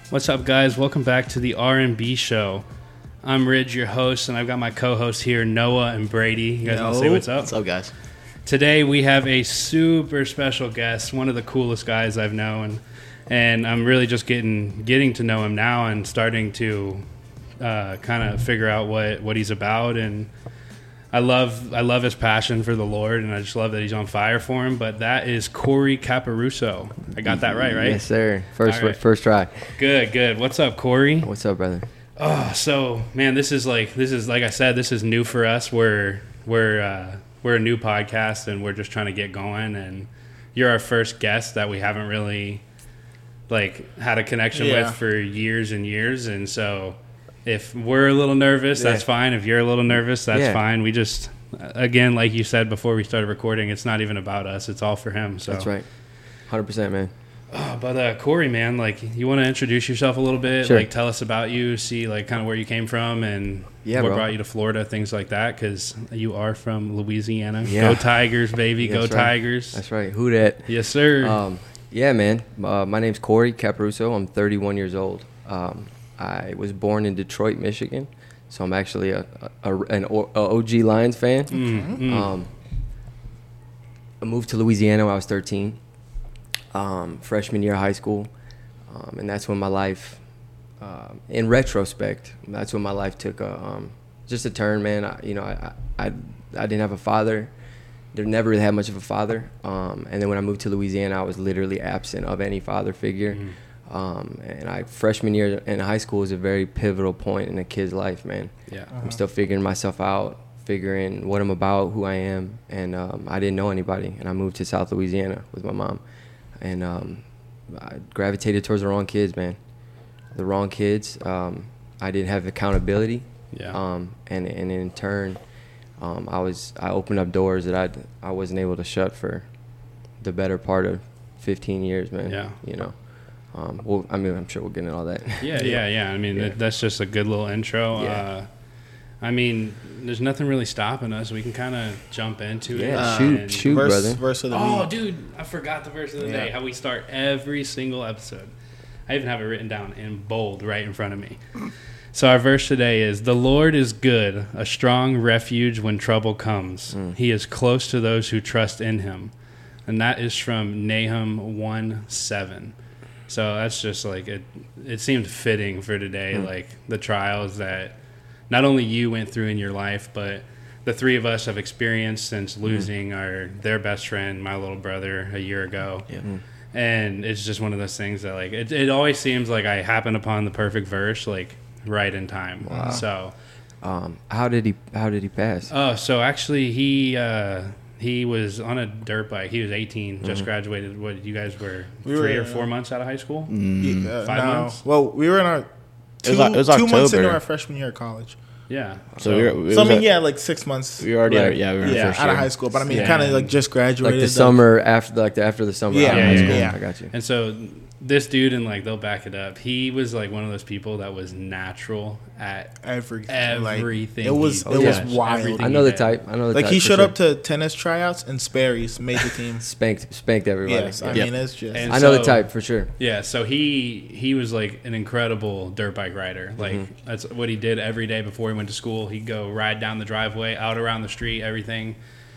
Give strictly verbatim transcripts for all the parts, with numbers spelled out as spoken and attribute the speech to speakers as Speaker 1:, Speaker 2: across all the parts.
Speaker 1: What's up, guys? Welcome back to the R and B show. I'm Ridge, your host, and I've got my co-hosts here, Noah and Brady. You guys want to say what's up?
Speaker 2: What's up, guys?
Speaker 1: Today we have a super special guest, one of the coolest guys I've known, and I'm really just getting getting to know him now and starting to uh, kind of figure out what, what he's about. And I love I love his passion for the Lord, and I just love that he's on fire for him. But that is Corey Caparuso. I got that right, right?
Speaker 3: Yes, sir. First
Speaker 1: right.
Speaker 3: first try.
Speaker 1: Good, good. What's up, Corey?
Speaker 3: What's up, brother?
Speaker 1: Oh, so man, this is like this is like I said, this is new for us. We're we're uh, we're a new podcast, and we're just trying to get going. And you're our first guest that we haven't really like had a connection
Speaker 4: Yeah.
Speaker 1: with for years and years. And so, if we're a little nervous, that's
Speaker 3: Yeah.
Speaker 1: fine. If you're a little nervous, that's
Speaker 3: Yeah.
Speaker 1: fine. We just again, like you said before we started recording, it's not even about us. It's all for him. So
Speaker 3: That's right. one hundred percent, man.
Speaker 1: Oh, but uh, Corey, man, like, you want to introduce yourself a little bit?
Speaker 3: Sure.
Speaker 1: Like, tell us about you, see, like, kind of where you came from and
Speaker 3: Yeah,
Speaker 1: what
Speaker 3: bro.
Speaker 1: brought you to Florida, things like that, because you are from Louisiana.
Speaker 3: Yeah.
Speaker 1: Go Tigers, baby. Go
Speaker 3: That's right.
Speaker 1: Tigers.
Speaker 3: That's right. Who dat?
Speaker 1: Yes, sir.
Speaker 3: Um, yeah, man. Uh, my name's Corey Caparuso. I'm thirty-one years old. Um, I was born in Detroit, Michigan, so I'm actually a, a, a an o- a O G Lions fan.
Speaker 1: Mm, mm.
Speaker 3: Um, I moved to Louisiana when I was thirteen, um, freshman year of high school, um, and that's when my life, uh, in retrospect, that's when my life took a um, just a turn, man. I, you know, I, I I didn't have a father. There never really had much of a father, um, and then when I moved to Louisiana, I was literally absent of any father figure.
Speaker 1: Mm.
Speaker 3: Um, and I freshman year in high school was a very pivotal point in a kid's life, man.
Speaker 1: Yeah.
Speaker 4: Uh-huh.
Speaker 3: I'm still figuring myself out, figuring what I'm about, who I am, and um, I didn't know anybody. And I moved to South Louisiana with my mom, and um, I gravitated towards the wrong kids, man. The wrong kids. Um, I didn't have accountability,
Speaker 1: Yeah.
Speaker 3: um, and and in turn, um, I was I opened up doors that I I wasn't able to shut for the better part of fifteen years, man.
Speaker 1: Yeah.
Speaker 3: You know. Um, well, I mean, I'm sure we'll get into all that.
Speaker 1: Yeah, yeah, yeah. I mean,
Speaker 3: Yeah.
Speaker 1: that, that's just a good little intro.
Speaker 3: Yeah.
Speaker 1: Uh, I mean, there's nothing really stopping us. We can kind of jump into it.
Speaker 3: Yeah,
Speaker 4: Uh,
Speaker 3: shoot,
Speaker 1: and-
Speaker 3: shoot,
Speaker 4: verse,
Speaker 3: brother.
Speaker 4: verse of the
Speaker 1: Oh,
Speaker 4: week.
Speaker 1: dude, I forgot the verse of the
Speaker 4: Yeah.
Speaker 1: day. How we start every single episode. I even have it written down in bold right in front of me. So our verse today is, "The Lord is good, a strong refuge when trouble comes.
Speaker 3: Mm.
Speaker 1: He is close to those who trust in him." And that is from Nahum one seven. So that's just like, it It seemed fitting for today,
Speaker 3: Mm.
Speaker 1: like the trials that not only you went through in your life, but the three of us have experienced since losing our their best friend, my little brother, a year ago.
Speaker 2: Yeah.
Speaker 3: Mm.
Speaker 1: And it's just one of those things that, like, it, it always seems like I happen upon the perfect verse, like, right in time.
Speaker 3: Wow.
Speaker 1: So,
Speaker 3: Um, how did he How did he pass?
Speaker 1: oh, so actually he uh, he was on a dirt bike. He was eighteen, just
Speaker 3: Mhm.
Speaker 1: graduated. What, you guys were
Speaker 4: We
Speaker 1: three
Speaker 4: were,
Speaker 1: or four
Speaker 4: uh,
Speaker 1: months out of high school?
Speaker 2: Mm.
Speaker 4: Yeah,
Speaker 1: Five
Speaker 4: no.
Speaker 1: months?
Speaker 4: Well, we were in our two,
Speaker 2: was like- it was
Speaker 4: two months into
Speaker 2: October.
Speaker 4: our freshman year of college.
Speaker 1: Yeah.
Speaker 2: So we were, it
Speaker 4: So I
Speaker 2: was
Speaker 4: mean,
Speaker 2: like-
Speaker 4: yeah, like six months.
Speaker 2: we were already,
Speaker 4: like,
Speaker 2: yeah, we were in
Speaker 4: yeah,
Speaker 2: first
Speaker 4: out
Speaker 2: year.
Speaker 4: of high school. But I mean,
Speaker 1: Yeah.
Speaker 4: kind of like just graduated.
Speaker 3: Like the summer after, like the after the summer.
Speaker 4: Yeah,
Speaker 3: out of high
Speaker 1: yeah,
Speaker 3: school.
Speaker 4: yeah.
Speaker 3: I got you.
Speaker 1: And so this dude, and like they'll back it up, he was like one of those people that was natural at
Speaker 4: everything.
Speaker 1: everything.
Speaker 4: Like, it was
Speaker 1: he
Speaker 4: it was
Speaker 1: touched,
Speaker 4: wild.
Speaker 1: everything
Speaker 3: I know the
Speaker 1: did.
Speaker 3: type. I know the
Speaker 4: Like
Speaker 3: type.
Speaker 4: he
Speaker 3: for
Speaker 4: showed
Speaker 3: sure.
Speaker 4: up to tennis tryouts and Sperry's made the team.
Speaker 3: spanked spanked everybody.
Speaker 4: Yes, I
Speaker 3: Yeah.
Speaker 4: mean it's just
Speaker 1: And
Speaker 3: I know
Speaker 1: so-
Speaker 3: the type for sure.
Speaker 1: Yeah, so he he was like an incredible dirt bike rider. Like
Speaker 3: Mhm.
Speaker 1: that's what he did every day before he went to school. He'd go ride down the driveway, out around the street, everything.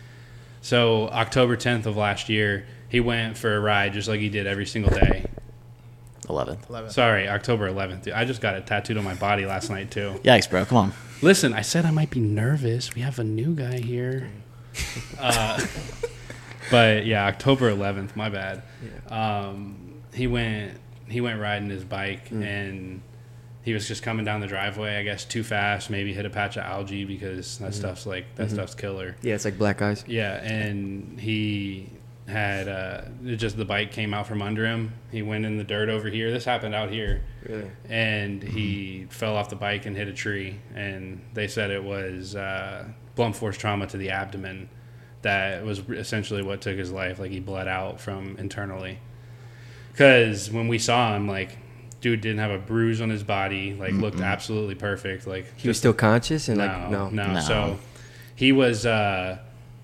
Speaker 1: So October tenth of last year, he went for a ride just like he did every single day.
Speaker 2: eleventh.
Speaker 4: eleven.
Speaker 1: Sorry, October eleventh. Dude. I just got it tattooed on my body last night too.
Speaker 2: Yikes, bro. Come on.
Speaker 1: Listen, I said I might be nervous. We have a new guy here. Uh, but yeah, October eleventh. My bad. Um, he went. He went riding his bike,
Speaker 3: Mm.
Speaker 1: and he was just coming down the driveway. I guess too fast. Maybe hit a patch of algae because that
Speaker 3: Mhm.
Speaker 1: stuff's like that
Speaker 3: Mhm.
Speaker 1: stuff's killer.
Speaker 3: Yeah, it's like black eyes.
Speaker 1: Yeah, and he had uh, it just the bike came out from under him. He went in the dirt over here. This happened out here.
Speaker 3: Really?
Speaker 1: And he fell off the bike and hit a tree. And they said it was uh, blunt force trauma to the abdomen that was essentially what took his life. Like he bled out from internally. Because when we saw him, like, dude didn't have a bruise on his body. Like, looked absolutely perfect. Like
Speaker 3: He was still conscious and
Speaker 1: no,
Speaker 3: like no.
Speaker 1: no,
Speaker 2: No.
Speaker 1: So he was. Uh,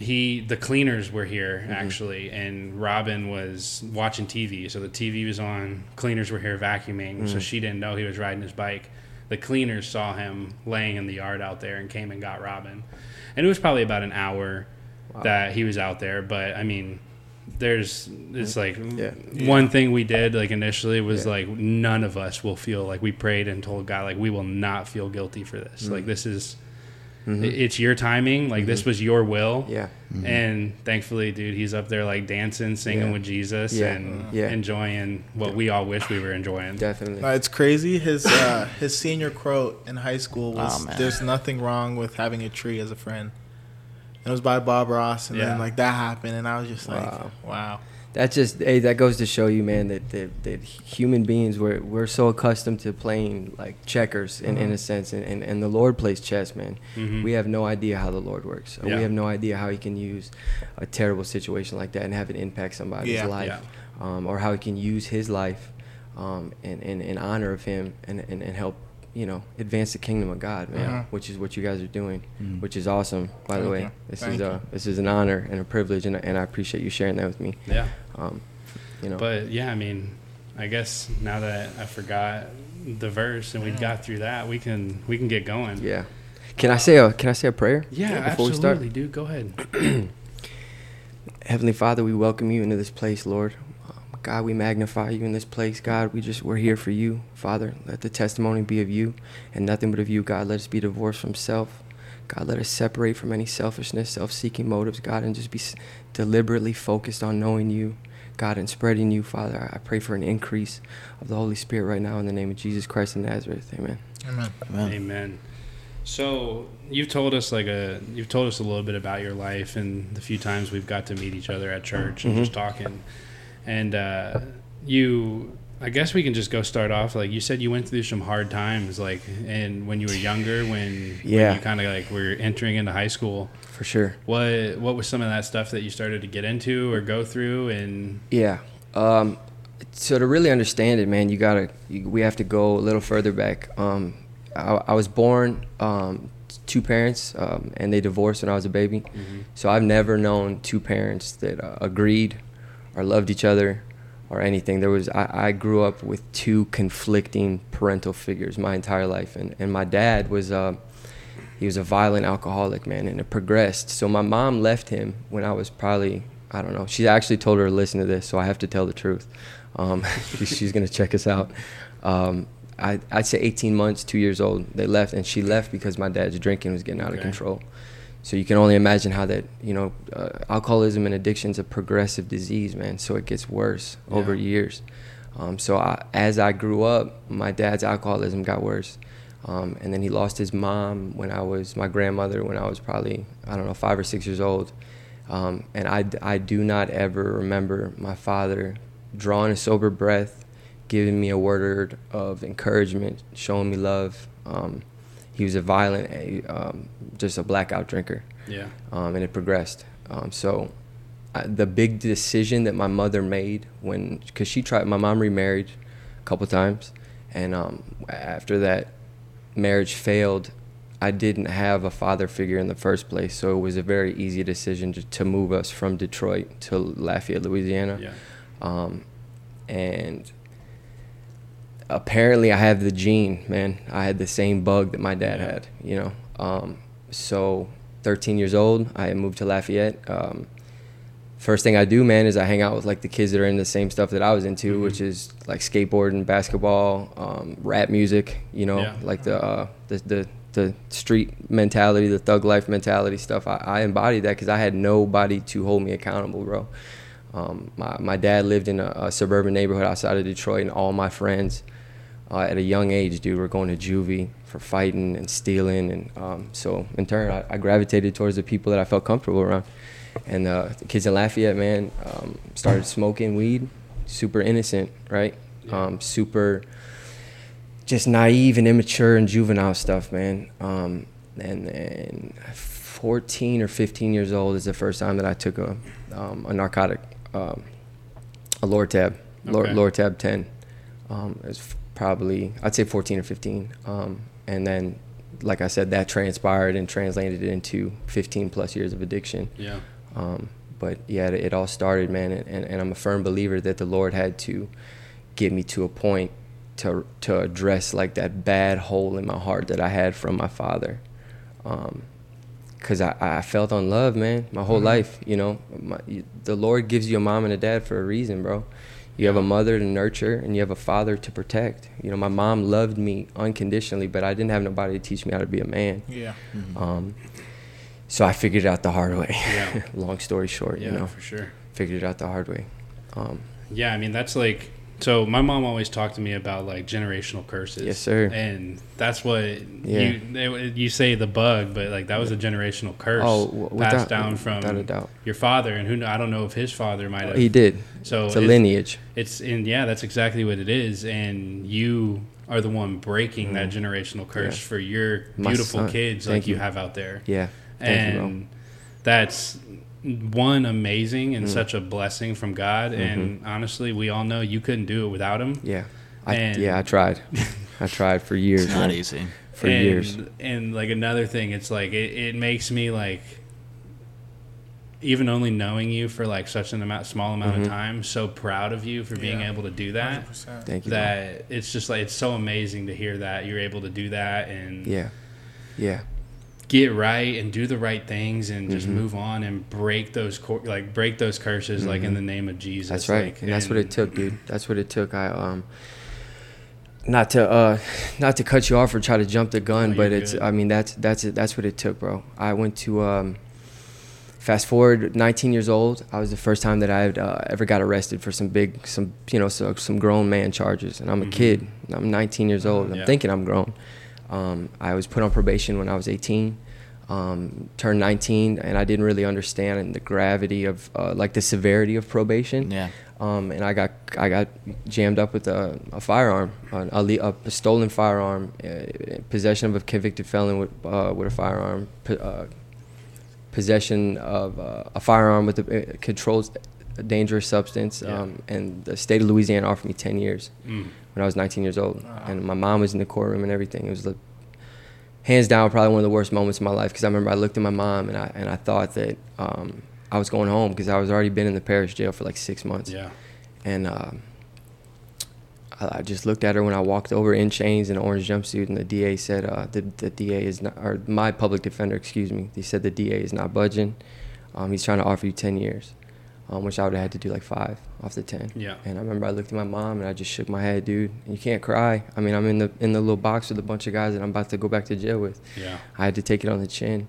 Speaker 1: he the cleaners were here
Speaker 3: Mm-hmm.
Speaker 1: actually, and Robin was watching T V. So the T V was on. Cleaners were here vacuuming,
Speaker 3: Mm.
Speaker 1: so she didn't know he was riding his bike. The cleaners saw him laying in the yard out there and came and got Robin. And it was probably about an hour
Speaker 3: Wow.
Speaker 1: that he was out there. But I mean, there's it's like
Speaker 3: Yeah.
Speaker 1: one thing we did like initially was
Speaker 3: Yeah.
Speaker 1: like none of us will feel like we prayed and told God like we will not feel guilty for this.
Speaker 3: Mm.
Speaker 1: Like this is
Speaker 3: Mhm.
Speaker 1: it- it's your timing. Like this was your will.
Speaker 3: Yeah.
Speaker 1: And thankfully, dude, he's up there like dancing, singing
Speaker 3: Yeah.
Speaker 1: with Jesus,
Speaker 3: Yeah.
Speaker 1: and
Speaker 3: Yeah.
Speaker 1: enjoying what we all wish we were enjoying.
Speaker 3: Definitely.
Speaker 4: No, it's crazy. His uh, his senior quote in high school was,
Speaker 2: Oh, man.
Speaker 4: "There's nothing wrong with having a tree as a friend." It was by Bob Ross, and
Speaker 1: Yeah.
Speaker 4: then like that happened, and I was just like,
Speaker 3: Wow.
Speaker 4: "Wow."
Speaker 3: That just hey, that goes to show you, man, that that, that human beings we're we're so accustomed to playing like checkers in, in
Speaker 4: Mhm.
Speaker 3: a sense, and, and, and the Lord plays chess, man.
Speaker 1: Mhm.
Speaker 3: We have no idea how the Lord works.
Speaker 1: Yeah.
Speaker 3: We have no idea how He can use a terrible situation like that and have it impact somebody's
Speaker 4: Yeah.
Speaker 3: life, um, or how He can use His life um, in, in, in honor of Him and, and, and help you know advance the kingdom of God, man.
Speaker 4: Mhm.
Speaker 3: Which is what you guys are doing,
Speaker 2: Mm.
Speaker 3: which is awesome. By the
Speaker 4: Thank
Speaker 3: way,
Speaker 4: you.
Speaker 3: this
Speaker 4: Thank
Speaker 3: is
Speaker 4: you.
Speaker 3: uh this is an honor and a privilege, and and I appreciate you sharing that with me.
Speaker 1: Yeah.
Speaker 3: Um, you know.
Speaker 1: But yeah, I mean, I guess now that I forgot the verse and we got through that, we can we can get going.
Speaker 3: Yeah. Can I say a Can I say a prayer?
Speaker 1: Yeah,
Speaker 3: before we
Speaker 1: absolutely,
Speaker 3: start?
Speaker 1: dude. Go ahead.
Speaker 3: Heavenly Father, we welcome you into this place, Lord. Um, God, we magnify you in this place. God, we just we're here for you, Father. Let the testimony be of you and nothing but of you, God. Let us be divorced from self. God, let us separate from any selfishness, self-seeking motives, God, and just be s- deliberately focused on knowing you, God, and spreading you, Father. I pray for an increase of the Holy Spirit right now in the name of Jesus Christ of Nazareth. Amen.
Speaker 4: Amen.
Speaker 2: Amen.
Speaker 1: Amen. So you've told us like a you've told us a little bit about your life and the few times we've got to meet each other at church and
Speaker 3: Mhm.
Speaker 1: just talking. And uh, you, I guess we can just go start off. Like you said, you went through some hard times, like and when you were younger, when,
Speaker 3: Yeah.
Speaker 1: when you kind of like were entering into high school.
Speaker 3: For sure.
Speaker 1: What what was some of that stuff that you started to get into or go through? And
Speaker 3: Yeah. Um, so to really understand it, man, you gotta. You, we have to go a little further back. Um, I, I was born um, two parents, um, and they divorced when I was a baby. So I've never known two parents that uh, agreed or loved each other or anything. There was. I, I grew up with two conflicting parental figures my entire life, and and my dad was. Uh, he was a violent alcoholic, man, and it progressed. So my mom left him when I was probably. I don't know. She actually told her to listen to this, so I have to tell the truth. Um, she, she's gonna check us out. Um, I, I'd say eighteen months, two years old. They left, and she left because my dad's drinking was getting out of
Speaker 1: Okay.
Speaker 3: control. So you can only imagine how that, you know, uh, alcoholism and addiction's a progressive disease, man. So it gets worse
Speaker 1: Yeah.
Speaker 3: over years. Um, so I, as I grew up, my dad's alcoholism got worse. Um, and then he lost his mom when I was, my grandmother, when I was probably, I don't know, five or six years old. Um, and I, I do not ever remember my father drawing a sober breath, giving me a word of encouragement, showing me love. Um, he was a violent, a, um, just a blackout drinker,
Speaker 1: yeah,
Speaker 3: um, and it progressed. Um, so I, the big decision that my mother made when, because she tried, my mom remarried a couple times, and um, after that marriage failed, I didn't have a father figure in the first place, so it was a very easy decision to, to move us from Detroit to Lafayette, Louisiana.
Speaker 1: yeah,
Speaker 3: Um, and apparently I have the gene, man. I had the same bug that my dad
Speaker 1: Yeah.
Speaker 3: had, you know. Um, so thirteen years old, I moved to Lafayette. Um, first thing I do, man, is I hang out with like the kids that are in the same stuff that I was into,
Speaker 1: Mhm.
Speaker 3: which is like skateboarding, basketball, um, rap music, you know,
Speaker 1: Yeah.
Speaker 3: like the, uh, the, the, the street mentality, the thug life mentality stuff. I, I embodied that because I had nobody to hold me accountable, bro. Um, my, my dad lived in a, a suburban neighborhood outside of Detroit, and all my friends uh, at a young age, dude, were going to juvie for fighting and stealing. And um, so in turn, I, I gravitated towards the people that I felt comfortable around. And uh, the kids in Lafayette, man, um, started smoking weed, super innocent, right?
Speaker 1: Yeah.
Speaker 3: Um, super just naive and immature and juvenile stuff, man. Um, and then fourteen or fifteen years old is the first time that I took a, um, a narcotic, um, a Lortab, Lor-
Speaker 1: Okay.
Speaker 3: Lortab ten. Um, it was f- probably, I'd say fourteen or fifteen. Um, and then like I said, that transpired and translated into fifteen plus years of addiction.
Speaker 1: Yeah.
Speaker 3: Um, but yeah, it, it all started, man, and, and, and I'm a firm believer that the Lord had to get me to a point to to address like that bad hole in my heart that I had from my father. Um, Cause I, I felt unloved, man, my whole mm-hmm. life. You know, my, you, the Lord gives you a mom and a dad for a reason, bro. You have a mother to nurture, and you have a father to protect. You know, my mom loved me unconditionally, but I didn't have nobody to teach me how to be a man.
Speaker 4: Yeah.
Speaker 3: Mm-hmm. Um, so I figured it out the hard way.
Speaker 1: Yeah.
Speaker 3: Long story short,
Speaker 1: yeah,
Speaker 3: you know,
Speaker 1: for sure.
Speaker 3: Figured it out the hard way. Um,
Speaker 1: yeah, I mean that's like. So my mom always talked to me about like generational curses.
Speaker 3: Yes, sir.
Speaker 1: And that's what
Speaker 3: yeah.
Speaker 1: you you say the bug, but like that was a generational curse
Speaker 3: oh, w-
Speaker 1: passed
Speaker 3: without,
Speaker 1: down from
Speaker 3: without a doubt.
Speaker 1: your father, and who kn- I don't know if his father might have.
Speaker 3: He did.
Speaker 1: So
Speaker 3: it's a lineage.
Speaker 1: It's and yeah, that's exactly what it is. And you are the one breaking mm. that generational curse yeah. for your beautiful
Speaker 3: son.
Speaker 1: kids
Speaker 3: Thank
Speaker 1: like you.
Speaker 3: you
Speaker 1: have out there.
Speaker 3: Yeah. Thank
Speaker 1: and
Speaker 3: you,
Speaker 1: that's one amazing and
Speaker 3: mm.
Speaker 1: such a blessing from God.
Speaker 3: Mm-hmm.
Speaker 1: And honestly, we all know you couldn't do it without him.
Speaker 3: Yeah. I,
Speaker 1: and
Speaker 3: yeah, I tried. I tried for years.
Speaker 2: It's not
Speaker 3: man.
Speaker 2: easy.
Speaker 3: For
Speaker 1: and,
Speaker 3: years.
Speaker 1: And like another thing, it's like it, it makes me like even only knowing you for like such an amount small amount
Speaker 3: mm-hmm.
Speaker 1: of time, so proud of you for being
Speaker 4: yeah.
Speaker 1: able to do that.
Speaker 4: one hundred percent.
Speaker 3: Thank you.
Speaker 1: That bro. It's just like it's so amazing to hear that you're able to do that and
Speaker 3: yeah. Yeah.
Speaker 1: get right and do the right things and just
Speaker 3: mm-hmm.
Speaker 1: move on and break those cor- like break those curses mm-hmm. like in the name of Jesus.
Speaker 3: That's right.
Speaker 1: Like,
Speaker 3: and, and that's what it took, dude. That's what it took. I um not to uh not to cut you off or try to jump the gun,
Speaker 1: oh,
Speaker 3: but it's
Speaker 1: good.
Speaker 3: I mean that's that's it that's what it took, bro. I went to um fast forward nineteen years old. I was the first time that I had uh, ever got arrested for some big some you know so, some grown man charges, and I'm a
Speaker 1: mm-hmm.
Speaker 3: kid. I'm nineteen years old. I'm
Speaker 1: yeah.
Speaker 3: thinking I'm grown. Um, I was put on probation when I was eighteen. Um, turned nineteen, and I didn't really understand the gravity of uh, like the severity of probation.
Speaker 2: Yeah.
Speaker 3: Um, and I got I got jammed up with a, a firearm, a, a, a stolen firearm, uh, possession of a convicted felon with uh, with a firearm, uh, possession of uh, a firearm with a uh, controlled dangerous substance.
Speaker 1: Yeah.
Speaker 3: Um, and the state of Louisiana offered me ten years
Speaker 1: mm.
Speaker 3: when I was nineteen years old,
Speaker 4: Wow.
Speaker 3: and my mom was in the courtroom and everything. It was the hands down probably one of the worst moments of my life, because I remember I looked at my mom and I and I thought that um, I was going home, because I was already been in the parish jail for like six months.
Speaker 1: Yeah.
Speaker 3: And uh, I, I just looked at her when I walked over in chains in an orange jumpsuit, and the D A said, uh, the, the D A is not, or my public defender, excuse me, he said the D A is not budging. Um, he's trying to offer you ten years, um, which I would have had to do like five off the ten.
Speaker 1: Yeah.
Speaker 3: And I remember I looked at my mom and I just shook my head, dude. You can't cry. I mean, I'm in the in the little box with a bunch of guys that I'm about to go back to jail with.
Speaker 1: Yeah.
Speaker 3: I had to take it on the chin.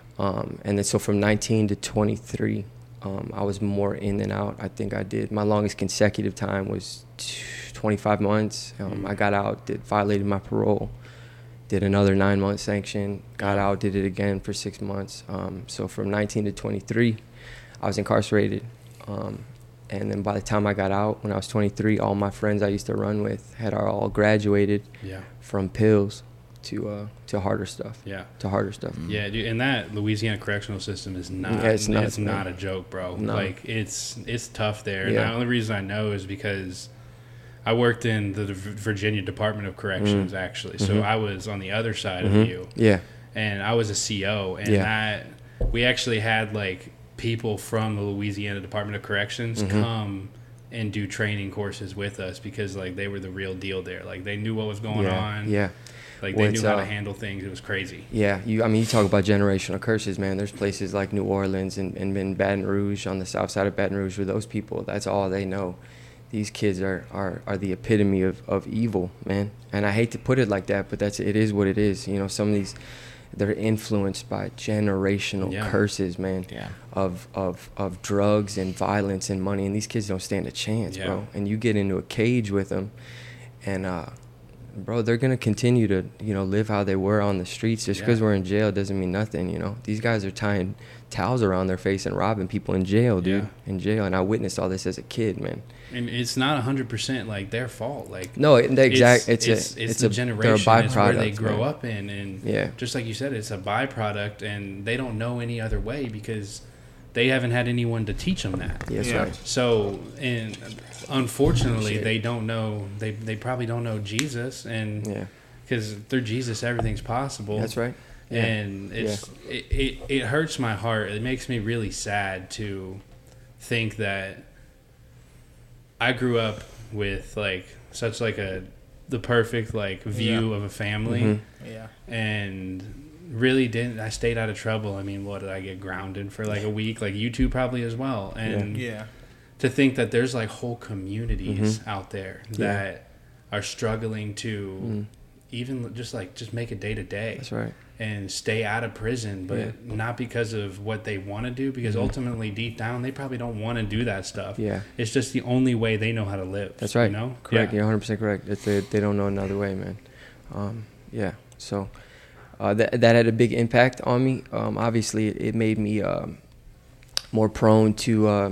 Speaker 3: Um, and then so from nineteen to twenty-three, um, I was more in than out. I think I did. My longest consecutive time was twenty-five months. Um,
Speaker 1: Mm-hmm.
Speaker 3: I got out, did violated my parole, did another nine month sanction, got out, did it again for six months. Um, so from nineteen to twenty-three, I was incarcerated. Um, and then by the time I got out, when I was twenty-three, all my friends I used to run with had all graduated
Speaker 1: Yeah.
Speaker 3: from pills to uh, to harder stuff.
Speaker 1: Yeah.
Speaker 3: To harder stuff.
Speaker 1: Yeah, dude, and that Louisiana correctional system is not
Speaker 3: Yeah, it's
Speaker 1: it's,
Speaker 3: nuts,
Speaker 1: not
Speaker 3: man.
Speaker 1: a joke, bro.
Speaker 3: No.
Speaker 1: Like it's it's tough there. And
Speaker 3: Yeah.
Speaker 1: the only reason I know is because I worked in the Virginia Department of Corrections,
Speaker 3: Mm.
Speaker 1: actually. So
Speaker 3: Mhm.
Speaker 1: I was on the other side
Speaker 3: Mhm.
Speaker 1: of you.
Speaker 3: Yeah.
Speaker 1: And I was a C O, and
Speaker 3: Yeah.
Speaker 1: that we actually had like people from the Louisiana Department of Corrections
Speaker 3: Mhm.
Speaker 1: come and do training courses with us, because like they were the real deal there. Like they knew what was going
Speaker 3: yeah.
Speaker 1: on.
Speaker 3: Yeah.
Speaker 1: Like
Speaker 3: Well,
Speaker 1: they knew
Speaker 3: it's,
Speaker 1: how
Speaker 3: uh,
Speaker 1: to handle things. It was crazy.
Speaker 3: Yeah, you. I mean, you talk about generational curses, man. There's places like New Orleans and, and in Baton Rouge, on the south side of Baton Rouge, where those people, that's all they know. These kids are, are, are the epitome of, of evil, man. And I hate to put it like that, but that's it is what it is. You know, some of these, they're influenced by generational
Speaker 1: Yeah.
Speaker 3: curses, man.
Speaker 2: Yeah.
Speaker 3: Of, of of drugs and violence and money, and these kids don't stand a chance,
Speaker 1: Yeah.
Speaker 3: bro. And you get into a cage with them, and uh, bro, they're gonna continue to, you know, live how they were on the streets. Just because
Speaker 1: Yeah.
Speaker 3: we're in jail doesn't mean nothing, you know. These guys are tying towels around their face and robbing people in jail, dude.
Speaker 1: Yeah.
Speaker 3: In jail, and I witnessed all this as a kid, man.
Speaker 1: And it's not one hundred percent like their fault. Like
Speaker 3: No, it, the exact. It's,
Speaker 1: it's,
Speaker 3: a.
Speaker 1: it's,
Speaker 3: It's,
Speaker 1: the
Speaker 3: a.
Speaker 1: generation.
Speaker 3: They're a
Speaker 1: It's where
Speaker 3: byproduct.
Speaker 1: they grow
Speaker 3: man.
Speaker 1: up in, and
Speaker 3: Yeah.
Speaker 1: just like you said, it's a byproduct, and they don't know any other way because they haven't had anyone to teach them that.
Speaker 3: Yes,
Speaker 4: Yeah.
Speaker 3: right.
Speaker 1: So, and unfortunately,
Speaker 3: Shit.
Speaker 1: they don't know. They they probably don't know Jesus, and
Speaker 3: Yeah.
Speaker 1: because through Jesus everything's possible.
Speaker 3: That's right. Yeah.
Speaker 1: And it's it, it it hurts my heart. It makes me really sad to think that I grew up with like such like a the perfect like view
Speaker 4: Yeah.
Speaker 1: of a family,
Speaker 3: Mm-hmm.
Speaker 4: Yeah.
Speaker 1: and really didn't. I stayed out of trouble. I mean, what did I get grounded for like a week? Like you two probably as well. And
Speaker 4: Yeah.
Speaker 1: to think that there's like whole communities
Speaker 3: Mm-hmm.
Speaker 1: out there
Speaker 3: Yeah.
Speaker 1: that are struggling to
Speaker 3: Mm.
Speaker 1: even just like just make it day to day
Speaker 3: That's right.
Speaker 1: and stay out of prison, but
Speaker 3: Yeah.
Speaker 1: not because of what they want to do, because
Speaker 3: Mhm.
Speaker 1: ultimately deep down they probably don't want to do that stuff.
Speaker 3: Yeah.
Speaker 1: It's just the only way they know how to live.
Speaker 3: That's right.
Speaker 1: You know?
Speaker 3: Correct.
Speaker 1: Yeah.
Speaker 3: You're one hundred percent correct. It's they, they don't know another way, man. Um, yeah. So uh, that that had a big impact on me. Um, obviously, it, it made me um, more prone to uh,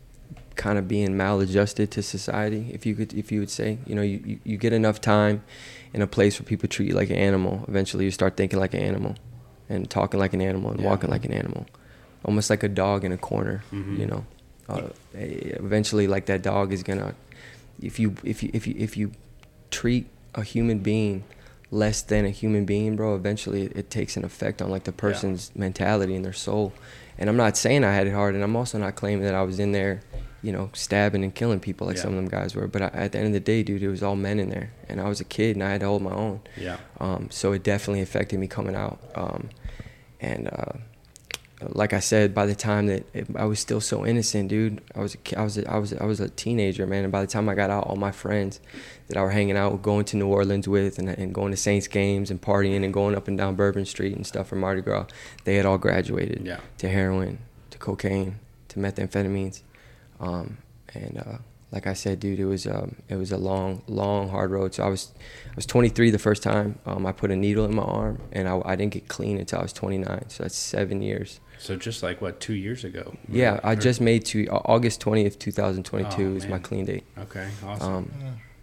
Speaker 3: kind of being maladjusted to society, if you could, if you would say. You know, you, you, you get enough time in a place where people treat you like an animal. Eventually, you start thinking like an animal, and talking like an animal, and
Speaker 1: Yeah.
Speaker 3: walking like an animal, almost like a dog in a corner.
Speaker 1: Mhm.
Speaker 3: You know, uh, eventually, like that dog is gonna. If you if you if you if you treat a human being less than a human being, bro, eventually it, it takes an effect on like the person's mentality and their soul. And I'm not saying I had it hard, and I'm also not claiming that I was in there, you know, stabbing and killing people like
Speaker 1: Yeah.
Speaker 3: some of them guys were. But I, at the end of the day, dude, it was all men in there, and I was a kid and I had to hold my own.
Speaker 1: Yeah.
Speaker 3: Um, so it definitely affected me coming out. Um, and uh, like I said, by the time that it, I was still so innocent, dude, I was a, ki- I was a, I was a, I was a teenager, man. And by the time I got out, all my friends that I were hanging out with, going to New Orleans with, and, and going to Saints games and partying and going up and down Bourbon Street and stuff for Mardi Gras, they had all graduated
Speaker 1: Yeah.
Speaker 3: to heroin, to cocaine, to methamphetamines. Um, and uh, like I said, dude, it was um, it was a long, long, hard road. So I was I was twenty-three the first time um, I put a needle in my arm, and I, I didn't get clean until I was twenty-nine. So that's seven years.
Speaker 1: So just like what, two years ago?
Speaker 3: Yeah, I
Speaker 1: Or-
Speaker 3: just made to August twentieth, twenty twenty-two
Speaker 1: Oh,
Speaker 3: is my
Speaker 1: man.
Speaker 3: clean date.
Speaker 1: Okay, awesome.
Speaker 3: Um,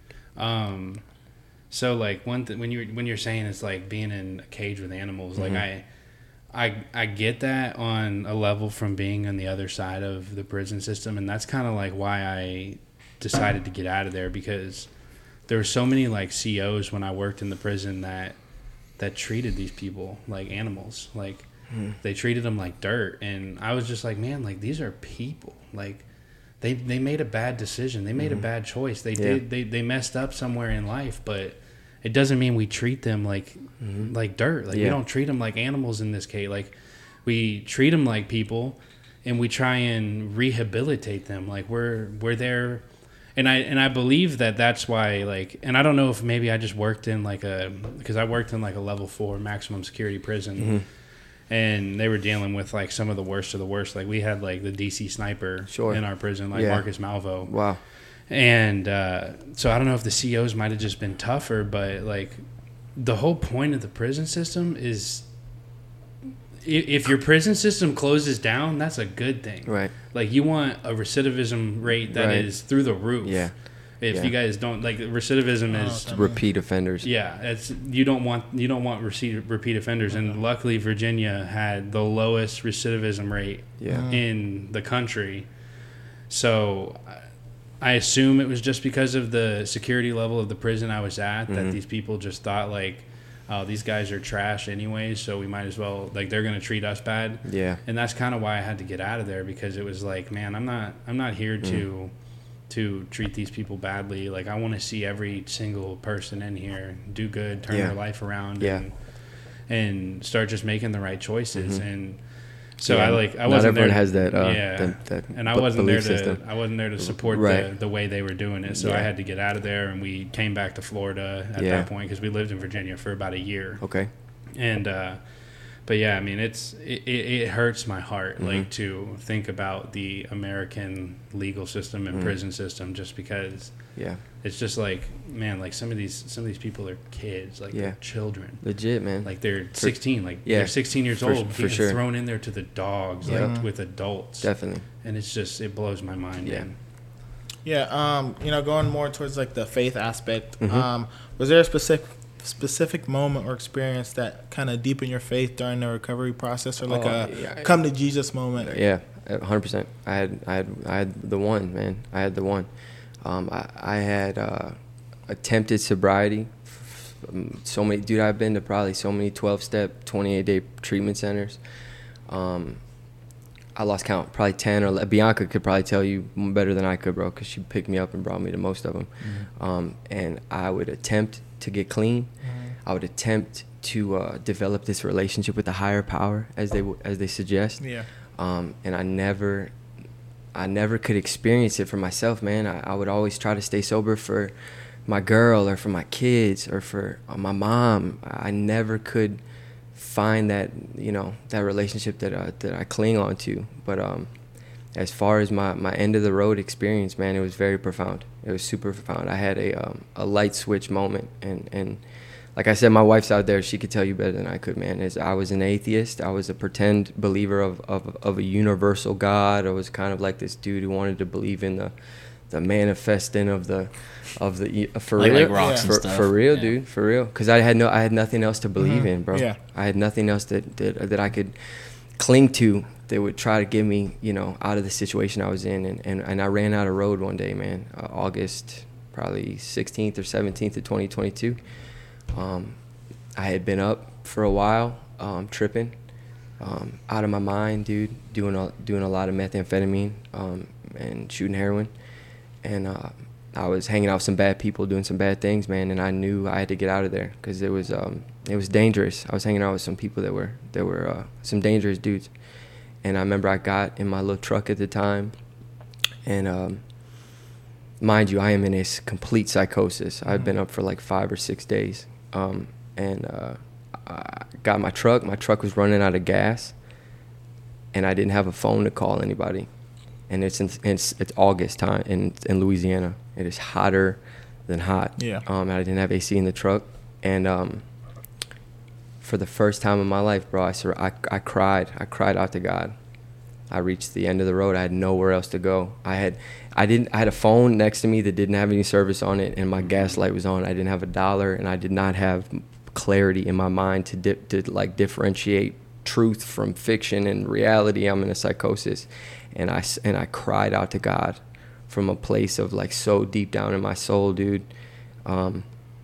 Speaker 1: Um, so like one th- when you when you're saying it's like being in a cage with animals, like
Speaker 3: Mhm.
Speaker 1: I, I I get that on a level from being on the other side of the prison system, and that's kind of like why I decided to get out of there, because there were so many like C Os when I worked in the prison that that treated these people like animals, like
Speaker 3: Mhm.
Speaker 1: they treated them like dirt, and I was just like, man, like these are people, like. They they made a bad decision. They made
Speaker 3: Mhm.
Speaker 1: a bad choice. They
Speaker 3: Yeah.
Speaker 1: did they, they messed up somewhere in life, but it doesn't mean we treat them like
Speaker 3: Mhm.
Speaker 1: like dirt. Like we
Speaker 3: Yeah.
Speaker 1: don't treat them like animals in this case. Like we treat them like people, and we try and rehabilitate them. Like we're we're there, and I and I believe that that's why. Like, and I don't know if maybe I just worked in like a because I worked in like a level four maximum security prison.
Speaker 3: Mhm.
Speaker 1: And they were dealing with like some of the worst of the worst. Like we had like the D C sniper
Speaker 3: Sure.
Speaker 1: in our prison, like
Speaker 3: Yeah.
Speaker 1: Marcus Malvo.
Speaker 3: Wow.
Speaker 1: And uh, so I don't know if the C Os might have just been tougher, but like the whole point of the prison system is i- if your prison system closes down, that's a good thing.
Speaker 3: Right.
Speaker 1: Like you want a recidivism rate that
Speaker 3: Right.
Speaker 1: is through the roof.
Speaker 3: Yeah.
Speaker 1: If
Speaker 3: Yeah.
Speaker 1: you guys don't like recidivism
Speaker 4: Oh,
Speaker 1: is
Speaker 4: okay.
Speaker 3: Repeat offenders.
Speaker 1: yeah, it's you don't want you don't want repeat repeat offenders, and luckily Virginia had the lowest recidivism rate
Speaker 3: Yeah.
Speaker 4: Mhm.
Speaker 1: in the country. So I assume it was just because of the security level of the prison I was at that
Speaker 3: Mhm.
Speaker 1: these people just thought like, oh, these guys are trash anyways, so we might as well like they're gonna treat us bad.
Speaker 3: Yeah.
Speaker 1: And that's kind of why I had to get out of there, because it was like, man, I'm not I'm not here to to treat these people badly. Like I want to see every single person in here do good, turn
Speaker 3: Yeah.
Speaker 1: their life around,
Speaker 3: Yeah.
Speaker 1: and and start just making the right choices.
Speaker 3: Mhm.
Speaker 1: And so
Speaker 3: Yeah,
Speaker 1: I like I
Speaker 3: not
Speaker 1: wasn't
Speaker 3: everyone
Speaker 1: there.
Speaker 3: has that. Uh,
Speaker 1: yeah,
Speaker 3: that, that
Speaker 1: and I
Speaker 3: b-
Speaker 1: wasn't there
Speaker 3: belief
Speaker 1: to
Speaker 3: system.
Speaker 1: I wasn't there to support the,
Speaker 3: Right.
Speaker 1: the way they were doing it. So I
Speaker 3: Yeah.
Speaker 1: had to get out of there, and we came back to Florida at
Speaker 3: Yeah.
Speaker 1: that point because we lived in Virginia for about a year.
Speaker 3: Okay.
Speaker 1: And uh, but yeah, I mean, it's it, it, it hurts my heart
Speaker 3: Mhm.
Speaker 1: like to think about the American legal system and
Speaker 3: Mhm.
Speaker 1: prison system, just because
Speaker 3: Yeah.
Speaker 1: it's just like, man, like some of these some of these people are kids, like
Speaker 3: Yeah.
Speaker 1: they're children.
Speaker 3: Legit, man.
Speaker 1: Like they're sixteen, like
Speaker 3: yeah,
Speaker 1: they're sixteen years
Speaker 3: for-
Speaker 1: old,
Speaker 3: for
Speaker 1: getting
Speaker 3: sure.
Speaker 1: thrown in there to the dogs,
Speaker 3: Yeah.
Speaker 1: like with adults,
Speaker 3: Definitely.
Speaker 1: and it's just it blows my mind.
Speaker 3: Yeah.
Speaker 1: Man.
Speaker 4: Yeah, um, you know, going more towards like the faith aspect.
Speaker 3: Mhm.
Speaker 4: Um, was there a specific specific moment or experience that kind of deepened your faith during the recovery process, or like
Speaker 3: Oh,
Speaker 4: a
Speaker 3: yeah.
Speaker 4: come to Jesus moment?
Speaker 3: Yeah, a hundred percent. I had, I had, I had the one, man. I had the one. Um, I, I had uh, attempted sobriety f- Um, so many, dude, I've been to probably so many twelve-step, twenty-eight day treatment centers. Um, I lost count, probably ten or less. Bianca could probably tell you better than I could, bro, because she picked me up and brought me to most of them. Mm-hmm. Um, and I would attempt to get clean. Mm-hmm. I would attempt to uh, develop this relationship with the higher power, as they w- as they suggest.
Speaker 4: Yeah.
Speaker 3: Um, and I never, I never could experience it for myself, man. I, I would always try to stay sober for my girl or for my kids or for uh, my mom. I never could find that, you know, that relationship that uh, that I cling on to. But um, as far as my, my end of the road experience, man, it was very profound. It was super profound. I had a um, a light switch moment, and and like I said, my wife's out there. She could tell you better than I could, man. Is I was an atheist. I was a pretend believer of, of of a universal God. I was kind of like this dude who wanted to believe in the the manifesting of the of the for
Speaker 2: like,
Speaker 3: real,
Speaker 2: like rocks
Speaker 3: for,
Speaker 2: and stuff.
Speaker 3: for real,
Speaker 2: yeah.
Speaker 3: dude, for real. Because I had no, I had nothing else to believe
Speaker 4: Mm-hmm.
Speaker 3: in, bro.
Speaker 4: Yeah.
Speaker 3: I had nothing else that, that that I could cling to that would try to get me, you know, out of the situation I was in. And and, and I ran out of road one day, man. Uh, August probably sixteenth or seventeenth of twenty twenty-two. Um, I had been up for a while, um, tripping, um, out of my mind, dude, doing a, doing a lot of methamphetamine um, and shooting heroin. And uh, I was hanging out with some bad people, doing some bad things, man. And I knew I had to get out of there because it was um, it was dangerous. I was hanging out with some people that were that were uh, some dangerous dudes. And I remember I got in my little truck at the time, and um, mind you, I am in a complete psychosis. I've been up for like five or six days. Um, and uh, I got my truck. My truck was running out of gas, and I didn't have a phone to call anybody. And it's in, it's, it's August time in in Louisiana. It is hotter than hot.
Speaker 4: Yeah.
Speaker 3: Um, and I didn't have A C in the truck, and um, for the first time in my life, bro, I, sur- I I cried. I cried out to God. I reached the end of the road. I had nowhere else to go. I had, I didn't. I had a phone next to me that didn't have any service on it, and my gas light was on. I didn't have a dollar, and I did not have clarity in my mind to dip, to like differentiate truth from fiction and reality. I'm in a psychosis, and I and I cried out to God from a place of like so deep down in my soul, dude. Um,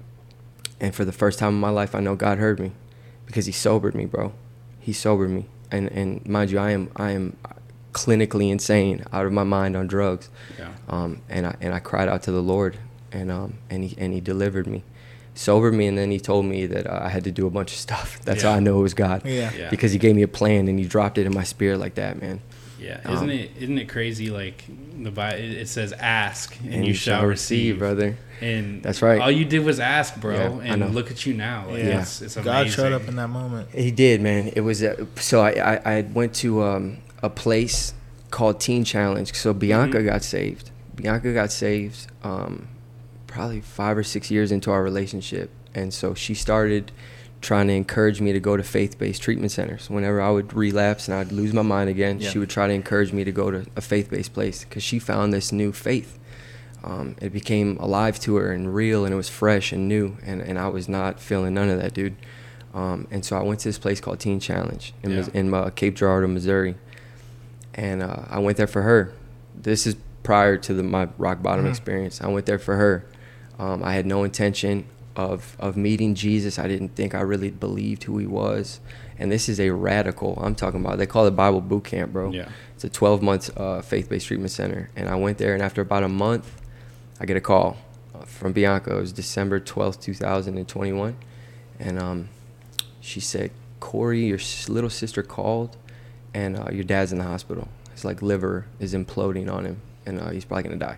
Speaker 3: and for the first time in my life, I know God heard me, because He sobered me, bro. He sobered me. And and mind you, I am I am clinically insane, out of my mind on drugs.
Speaker 1: Yeah.
Speaker 3: Um, and I and I cried out to the Lord, and um and he and he delivered me, sobered me, and then He told me that uh, I had to do a bunch of stuff. That's
Speaker 1: Yeah.
Speaker 3: how I know it was God.
Speaker 4: Yeah.
Speaker 1: Yeah.
Speaker 3: Because He gave me a plan, and He dropped it in my spirit like that, man.
Speaker 1: Yeah,
Speaker 3: Um,
Speaker 1: isn't it isn't it crazy? Like the Bible, it it says, "Ask and, you shall receive,"
Speaker 3: brother.
Speaker 1: And
Speaker 3: That's right.
Speaker 1: All you did was ask, bro,
Speaker 3: Yeah, I
Speaker 1: and
Speaker 3: know.
Speaker 1: look at you now. Like,
Speaker 4: Yeah.
Speaker 1: it's, it's amazing.
Speaker 4: God showed up in that moment.
Speaker 3: He did, man. It was uh, so I, I I went to um, a place called Teen Challenge. So Bianca
Speaker 1: Mhm.
Speaker 3: got saved. Bianca got saved um, probably five or six years into our relationship, and so she started trying to encourage me to go to faith-based treatment centers. Whenever I would relapse and I'd lose my mind again,
Speaker 2: Yeah.
Speaker 3: she would try to encourage me to go to a faith-based place, because she found this new faith. Um, it became alive to her and real, and it was fresh and new, and, and I was not feeling none of that, dude. Um, and so I went to this place called Teen Challenge in,
Speaker 1: Yeah.
Speaker 3: Mis- in uh, Cape Girardeau, Missouri, and uh, I went there for her. This is prior to the, my rock bottom
Speaker 4: Mhm.
Speaker 3: experience. I went there for her. Um, I had no intention of of meeting Jesus. I didn't think I really believed who He was. And this is a radical, I'm talking about, they call it Bible boot camp, bro.
Speaker 1: Yeah.
Speaker 3: It's a twelve month uh, faith-based treatment center. And I went there, and after about a month, I get a call uh, from Bianca. It was December twelfth, two thousand twenty-one. And um, she said, "Corey, your s- little sister called, and uh, your dad's in the hospital. His like liver is imploding on him, and uh, he's probably gonna die."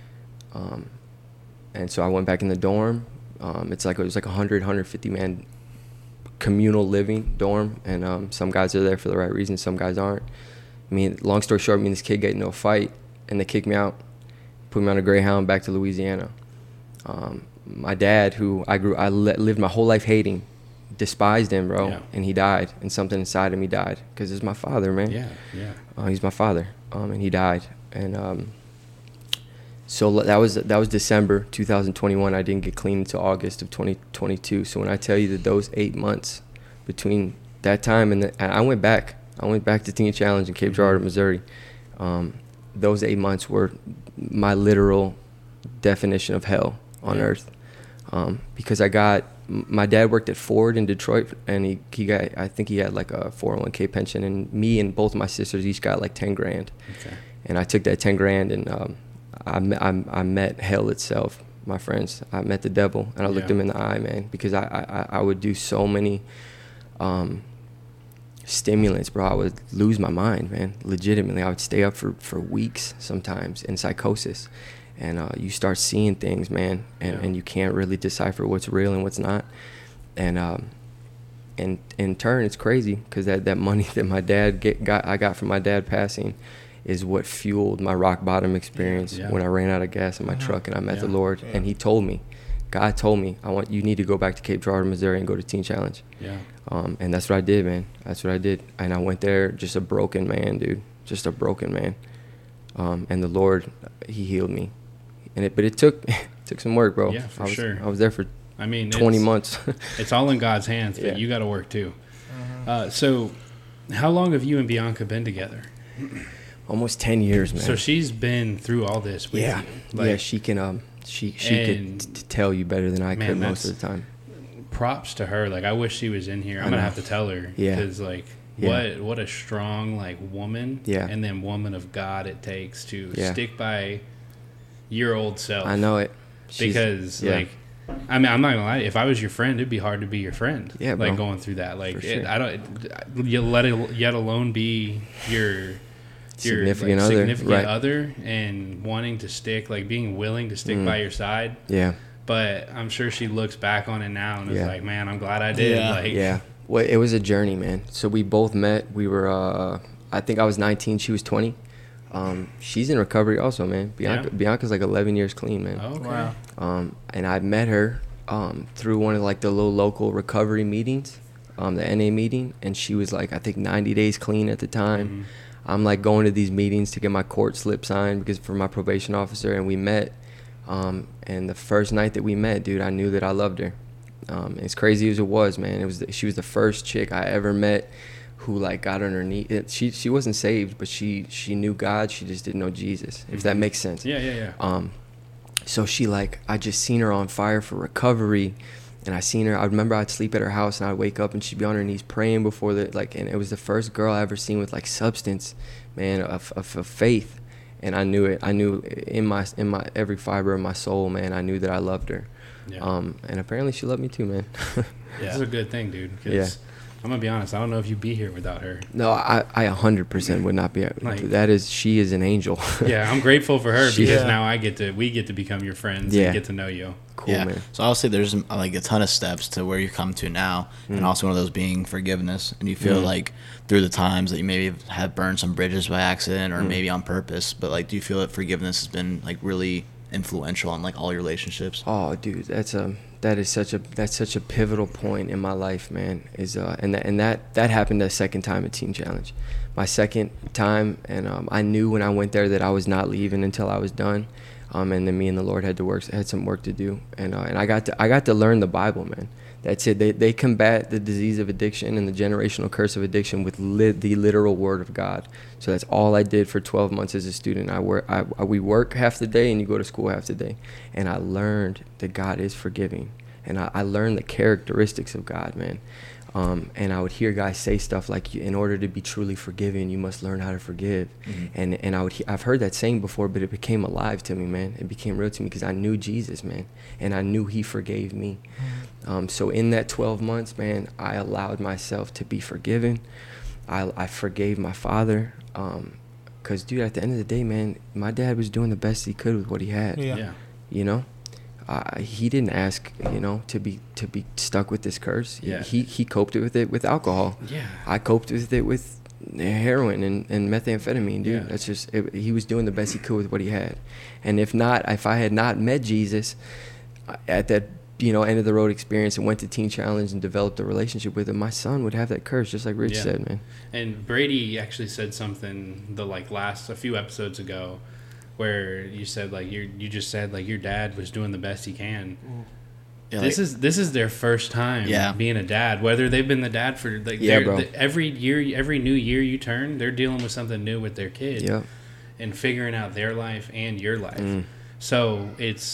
Speaker 3: Um, and so I went back in the dorm. Um, it's like it was like a hundred, hundred fifty man communal living dorm, and um, some guys are there for the right reasons, some guys aren't. I mean, long story short, me and this kid get into a fight, and they kicked me out, put me on a Greyhound back to Louisiana. Um, my dad, who I grew, I li- lived my whole life hating, despised him, bro,
Speaker 1: Yeah.
Speaker 3: and he died, and something inside of me died, because it's my father, man.
Speaker 1: Yeah, yeah.
Speaker 3: Uh, he's my father, um, and he died, and um, so l- that was that was December two thousand twenty-one. I didn't get clean until August of twenty twenty-two. So when I tell you that those eight months between that time and, the, and I went back, I went back to Teen Challenge in Cape Girardeau, Missouri. Um, those eight months were my literal definition of hell on
Speaker 1: Yeah.
Speaker 3: earth, um, because I got m- my dad worked at Ford in Detroit, and he, he got, I think he had like a four oh one k pension, and me and both of my sisters each got like ten grand.
Speaker 2: Okay.
Speaker 3: And I took that ten grand, and um, I, met, I, I met hell itself, my friends. I met the devil, and I looked
Speaker 1: Yeah.
Speaker 3: him in the eye, man, because I, I, I would do so many um, stimulants, bro. I would lose my mind, man, legitimately. I would stay up for, for weeks sometimes in psychosis. And uh, you start seeing things, man, and,
Speaker 1: Yeah.
Speaker 3: and you can't really decipher what's real and what's not. And um, and in turn, it's crazy because that, that money that my dad get, got, I got from my dad passing, is what fueled my rock bottom experience
Speaker 1: Yeah.
Speaker 3: when I ran out of gas in my
Speaker 4: Mhm.
Speaker 3: truck and I met the
Speaker 1: Yeah.
Speaker 3: Lord.
Speaker 4: Yeah.
Speaker 3: And He told me, God told me, I want you need to go back to Cape Girardeau, Missouri, and go to Teen Challenge.
Speaker 1: Yeah.
Speaker 3: Um, and that's what I did, man. That's what I did. And I went there just a broken man, dude. Just a broken man. Um, and the Lord, He healed me. And it, but it took it took some work, bro.
Speaker 1: Yeah, for
Speaker 3: I was,
Speaker 1: sure.
Speaker 3: I was there for
Speaker 1: I mean,
Speaker 3: twenty
Speaker 1: it's,
Speaker 3: months.
Speaker 1: It's all in God's hands, but
Speaker 3: Yeah.
Speaker 1: you got to work too.
Speaker 4: Mhm.
Speaker 1: Uh, so, how long have you and Bianca been together?
Speaker 3: Almost ten years, man.
Speaker 1: So she's been through all this with
Speaker 3: yeah,
Speaker 1: you. Like,
Speaker 3: yeah. She can um, she she
Speaker 1: And-
Speaker 3: could t- tell you better than I
Speaker 1: Man,
Speaker 3: could most
Speaker 1: that's-
Speaker 3: of the time.
Speaker 1: props to her. Like, I wish she was in here.
Speaker 3: I
Speaker 1: I'm gonna
Speaker 3: know.
Speaker 1: have to tell her.
Speaker 3: Yeah.
Speaker 1: Because like,
Speaker 3: Yeah.
Speaker 1: what what a strong like woman.
Speaker 3: Yeah.
Speaker 1: And then woman of God it takes to
Speaker 3: Yeah.
Speaker 1: stick by your old self.
Speaker 3: I know it. She's-
Speaker 1: Because
Speaker 3: yeah.
Speaker 1: like, I mean, I'm not gonna lie. If I was your friend, it'd be hard to be your friend.
Speaker 3: Yeah, bro.
Speaker 1: Like going through that. Like,
Speaker 3: For
Speaker 1: it,
Speaker 3: sure.
Speaker 1: I don't. You let it yet alone be your. Your
Speaker 3: Significant
Speaker 1: like,
Speaker 3: other,
Speaker 1: significant
Speaker 3: right.
Speaker 1: other, and wanting to stick, like being willing to stick
Speaker 3: Mm.
Speaker 1: by your side.
Speaker 3: yeah,
Speaker 1: But I'm sure she looks back on it now and is
Speaker 3: Yeah.
Speaker 1: like, "Man, I'm glad I did."
Speaker 4: Yeah.
Speaker 1: Like,
Speaker 3: yeah. Well, it was a journey, man. So we both met. We were, uh, I think I was nineteen. She was twenty. Um, she's in recovery also, man. Bianca,
Speaker 1: Yeah.
Speaker 3: Bianca's like eleven years clean, man.
Speaker 1: Okay.
Speaker 4: Wow.
Speaker 3: Um, and I met her um, through one of like the little local recovery meetings, um, the N A meeting, and she was like, I think ninety days clean at the time.
Speaker 1: Mhm.
Speaker 3: I'm like going to these meetings to get my court slip signed because for my probation officer, and we met. Um, and the first night that we met, dude, I knew that I loved her. Um, as crazy as it was, man, it was the, she was the first chick I ever met who like got on her knee. It, she she wasn't saved, but she she knew God. She just didn't know Jesus. If that
Speaker 1: Mhm.
Speaker 3: makes sense.
Speaker 1: Yeah, yeah, yeah.
Speaker 3: Um, so she like I just seen her on fire for recovery, and I seen her. I remember I'd sleep at her house and I'd wake up and she'd be on her knees praying before the like, and it was the first girl I ever seen with like substance, man, of of, of faith, and I knew it. I knew in my in my every fiber of my soul, man. I knew that I loved her.
Speaker 1: Yeah.
Speaker 3: Um, and apparently she loved me too, man.
Speaker 1: This is a good thing, dude. 'Cause
Speaker 3: Yeah.
Speaker 1: I'm gonna be honest. I don't know if you'd be here without her.
Speaker 3: No, I I a hundred percent would not be.
Speaker 1: Like-
Speaker 3: that is, she is an angel.
Speaker 1: Yeah, I'm grateful for her
Speaker 3: She-
Speaker 1: because
Speaker 4: Yeah.
Speaker 1: now I get to we get to become your friends
Speaker 3: Yeah.
Speaker 1: and get to know you.
Speaker 3: Cool,
Speaker 2: yeah.
Speaker 3: man.
Speaker 2: So I'll say there's uh, like a ton of steps to where you come to now,
Speaker 3: Mm.
Speaker 2: and also one of those being forgiveness. And you feel
Speaker 3: Mm.
Speaker 2: like through the times that you maybe have burned some bridges by accident or
Speaker 3: Mm.
Speaker 2: maybe on purpose, but like, do you feel that forgiveness has been like really influential on like all your relationships?
Speaker 3: Oh, dude, that's a that is such a that's such a pivotal point in my life, man. Is uh and that and that that happened the second time at Teen Challenge, my second time, and um, I knew when I went there that I was not leaving until I was done, um, and then me and the Lord had to work had some work to do, and uh, and I got to I got to learn the Bible, man. That's it. They they combat the disease of addiction and the generational curse of addiction with lit, the literal Word of God. So that's all I did for twelve months as a student. I work. I, I we work half the day and you go to school half the day, and I learned that God is forgiving, and I, I learned the characteristics of God, man. Um, and I would hear guys say stuff like, "In order to be truly forgiven, you must learn how to forgive."
Speaker 2: Mhm.
Speaker 3: And and I would he- I've heard that saying before, but it became alive to me, man. It became real to me because I knew Jesus, man, and I knew He forgave me. Um, so in that twelve months, man, I allowed myself to be forgiven. I, I forgave my father. Um, cause dude, at the end of the day, man, my dad was doing the best he could with what he had.
Speaker 4: Yeah.
Speaker 1: Yeah.
Speaker 3: You know, uh, he didn't ask, you know, to be to be stuck with this curse.
Speaker 1: Yeah.
Speaker 3: He he coped with it with alcohol.
Speaker 1: Yeah.
Speaker 3: I coped with it with heroin and, and methamphetamine, dude.
Speaker 1: Yeah.
Speaker 3: That's just it, he was doing the best he could with what he had. And if not, if I had not met Jesus uh, at that, you know, end of the road experience and went to Teen Challenge and developed a relationship with him, my son would have that curse, just like Rich
Speaker 1: Yeah.
Speaker 3: said, man.
Speaker 1: And Brady actually said something the like last a few episodes ago, where you said like you you just said like your dad was doing the best he can.
Speaker 2: Yeah,
Speaker 1: This
Speaker 2: like-
Speaker 1: is this is their first time
Speaker 2: Yeah.
Speaker 1: being a dad. Whether they've been the dad for like
Speaker 3: Yeah,
Speaker 1: they're-
Speaker 3: bro.
Speaker 1: the- every year, every new year you turn, they're dealing with something new with their kid
Speaker 3: Yep.
Speaker 1: and figuring out their life and your life.
Speaker 3: Mm.
Speaker 1: So it's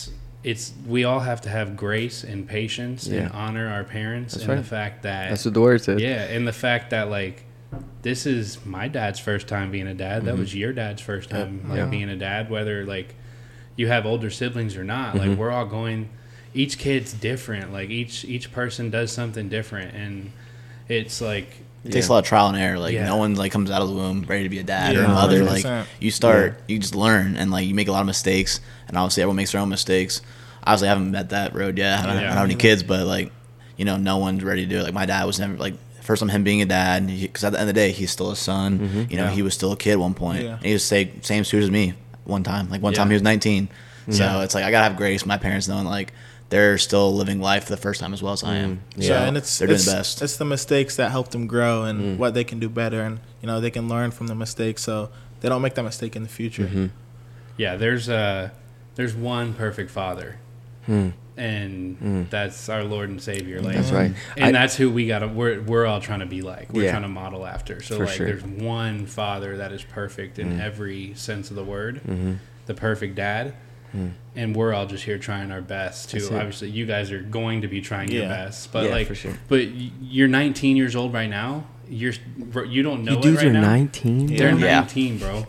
Speaker 1: it's we all have to have grace and patience
Speaker 3: Yeah.
Speaker 1: and honor our parents.
Speaker 3: That's
Speaker 1: and
Speaker 3: right.
Speaker 1: the fact that
Speaker 3: That's what the word says.
Speaker 1: yeah, and the fact that like this is my dad's first time being a dad. That
Speaker 3: Mhm.
Speaker 1: was your dad's first time like
Speaker 4: Yeah.
Speaker 1: being a dad. Whether like you have older siblings or not, like
Speaker 3: Mhm.
Speaker 1: we're all going. Each kid's different. Like each each person does something different, and it's like
Speaker 2: It takes a lot of trial and error. Like
Speaker 1: Yeah.
Speaker 2: no one like comes out of the womb ready to be a dad or
Speaker 4: Yeah,
Speaker 2: a mother.
Speaker 4: one hundred
Speaker 2: Like
Speaker 4: percent.
Speaker 2: you start, you just learn, and like you make a lot of mistakes. And obviously, everyone makes their own mistakes. Obviously, I haven't met that road yet. I haven't,
Speaker 1: Yeah.
Speaker 2: I don't have any kids, but like, you know, no one's ready to do it. Like my dad was never like first time him being a dad, because at the end of the day, he's still a son.
Speaker 3: Mhm.
Speaker 2: You know,
Speaker 1: Yeah.
Speaker 2: he was still a kid at one point.
Speaker 4: Yeah.
Speaker 2: And he was say same suit as me one time. Like one
Speaker 1: Yeah.
Speaker 2: time he was nineteen. So
Speaker 1: Yeah.
Speaker 2: it's like I gotta have grace. My parents knowing like they're still living life for the first time as well as I am.
Speaker 3: Mm.
Speaker 2: So
Speaker 4: Yeah, and it's
Speaker 2: they're doing
Speaker 4: it's,
Speaker 2: the best.
Speaker 4: It's the mistakes that help them grow and
Speaker 3: Mm.
Speaker 4: what they can do better, and you know they can learn from the mistakes, so they don't make that mistake in the future.
Speaker 3: Mhm.
Speaker 1: yeah, there's a there's one perfect father,
Speaker 3: Mm.
Speaker 1: and
Speaker 3: Mm.
Speaker 1: that's our Lord and Savior. Like
Speaker 3: That's right.
Speaker 1: and
Speaker 3: I-
Speaker 1: that's who we gotta we're we're all trying to be like. We're
Speaker 3: Yeah.
Speaker 1: trying to model after. So
Speaker 3: For
Speaker 1: like
Speaker 3: sure.
Speaker 1: there's one father that is perfect in
Speaker 3: Mm.
Speaker 1: every sense of the word,
Speaker 3: Mhm.
Speaker 1: the perfect dad.
Speaker 3: Mm.
Speaker 1: And we're all just here trying our best to
Speaker 3: That's it.
Speaker 1: obviously you guys are going to be trying your
Speaker 4: Yeah.
Speaker 1: best. But
Speaker 3: Yeah,
Speaker 1: like
Speaker 3: for sure.
Speaker 1: but y- you're nineteen years old right now. You're you don't know
Speaker 3: You
Speaker 1: it
Speaker 3: dudes
Speaker 1: right
Speaker 3: are
Speaker 1: now.
Speaker 3: nineteen.
Speaker 1: They're
Speaker 2: Yeah.
Speaker 1: nineteen, bro.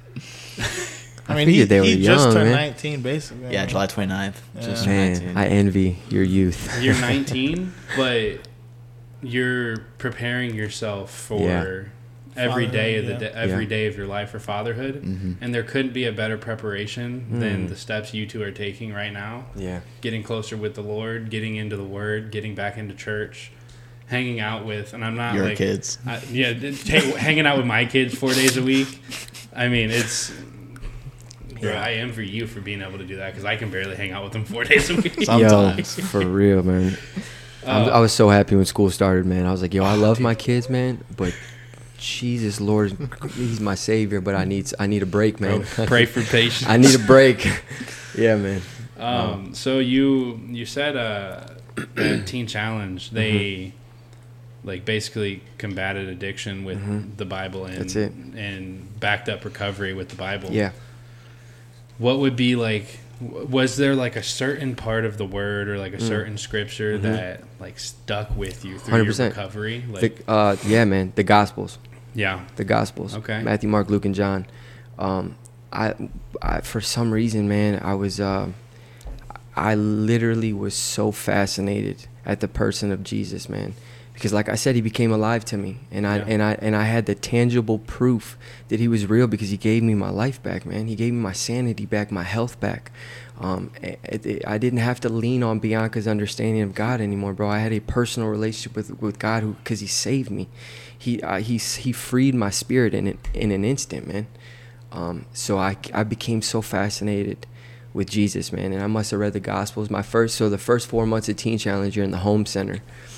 Speaker 4: I mean,
Speaker 3: figured
Speaker 4: he,
Speaker 3: they were
Speaker 4: he just
Speaker 3: young,
Speaker 4: turned
Speaker 3: man.
Speaker 4: nineteen, basically.
Speaker 2: Yeah, July twenty-ninth.
Speaker 4: Yeah.
Speaker 2: Just
Speaker 3: Man,
Speaker 2: nineteen.
Speaker 3: I envy your youth.
Speaker 1: You're nineteen, but you're preparing yourself for
Speaker 3: Yeah.
Speaker 1: every day of the
Speaker 4: Fatherhood,
Speaker 1: day, every
Speaker 3: Yeah.
Speaker 1: day of your life for fatherhood.
Speaker 2: Mhm.
Speaker 1: And there couldn't be a better preparation than
Speaker 3: Mm.
Speaker 1: the steps you two are taking right now.
Speaker 3: Yeah.
Speaker 1: Getting closer with the Lord, getting into the Word, getting back into church, hanging out with, and I'm not
Speaker 2: Your
Speaker 1: like
Speaker 2: kids.
Speaker 1: I, yeah, d- ta- hanging out with my kids four days a week. I mean, it's. Bro,
Speaker 3: Yeah.
Speaker 1: I am for you for being able to do that because I can barely hang out with them four days a week.
Speaker 2: Sometimes.
Speaker 3: Yo, for real, man. I'm,
Speaker 1: Uh,
Speaker 3: I was so happy when school started, man. I was like, yo, I love my kids, man, but Jesus, Lord, He's my savior, but I need I need a break, man.
Speaker 1: Bro, pray for patience.
Speaker 3: I need a break. Yeah, man.
Speaker 1: Um, so you you said uh, the Teen Challenge they
Speaker 3: Mm-hmm.
Speaker 1: like basically combated addiction with
Speaker 3: Mhm.
Speaker 1: the Bible and
Speaker 3: That's it.
Speaker 1: and backed up recovery with the Bible.
Speaker 3: Yeah.
Speaker 1: What would be like? w- Was there like a certain part of the Word or like a
Speaker 3: Mm.
Speaker 1: certain scripture
Speaker 3: Mhm.
Speaker 1: that like stuck with you through
Speaker 3: one hundred
Speaker 1: your
Speaker 3: percent.
Speaker 1: recovery? Like,
Speaker 3: The, uh, yeah, man. The Gospels.
Speaker 1: yeah,
Speaker 3: The Gospels.
Speaker 1: Okay.
Speaker 3: Matthew, Mark, Luke, and John. Um, I, I, for some reason, man, I was, uh, I literally was so fascinated at the person of Jesus, man, because like I said, he became alive to me, and I
Speaker 1: Yeah.
Speaker 3: and I and I had the tangible proof that he was real because he gave me my life back, man. He gave me my sanity back, my health back. Um, it, it, I didn't have to lean on Bianca's understanding of God anymore, bro. I had a personal relationship with with God who, because he saved me. He uh, he he freed my spirit in it in an instant, man. Um, so I I became so fascinated with Jesus, man, and I must have read the Gospels. My first so the first four months of Teen Challenge, you're in the home center,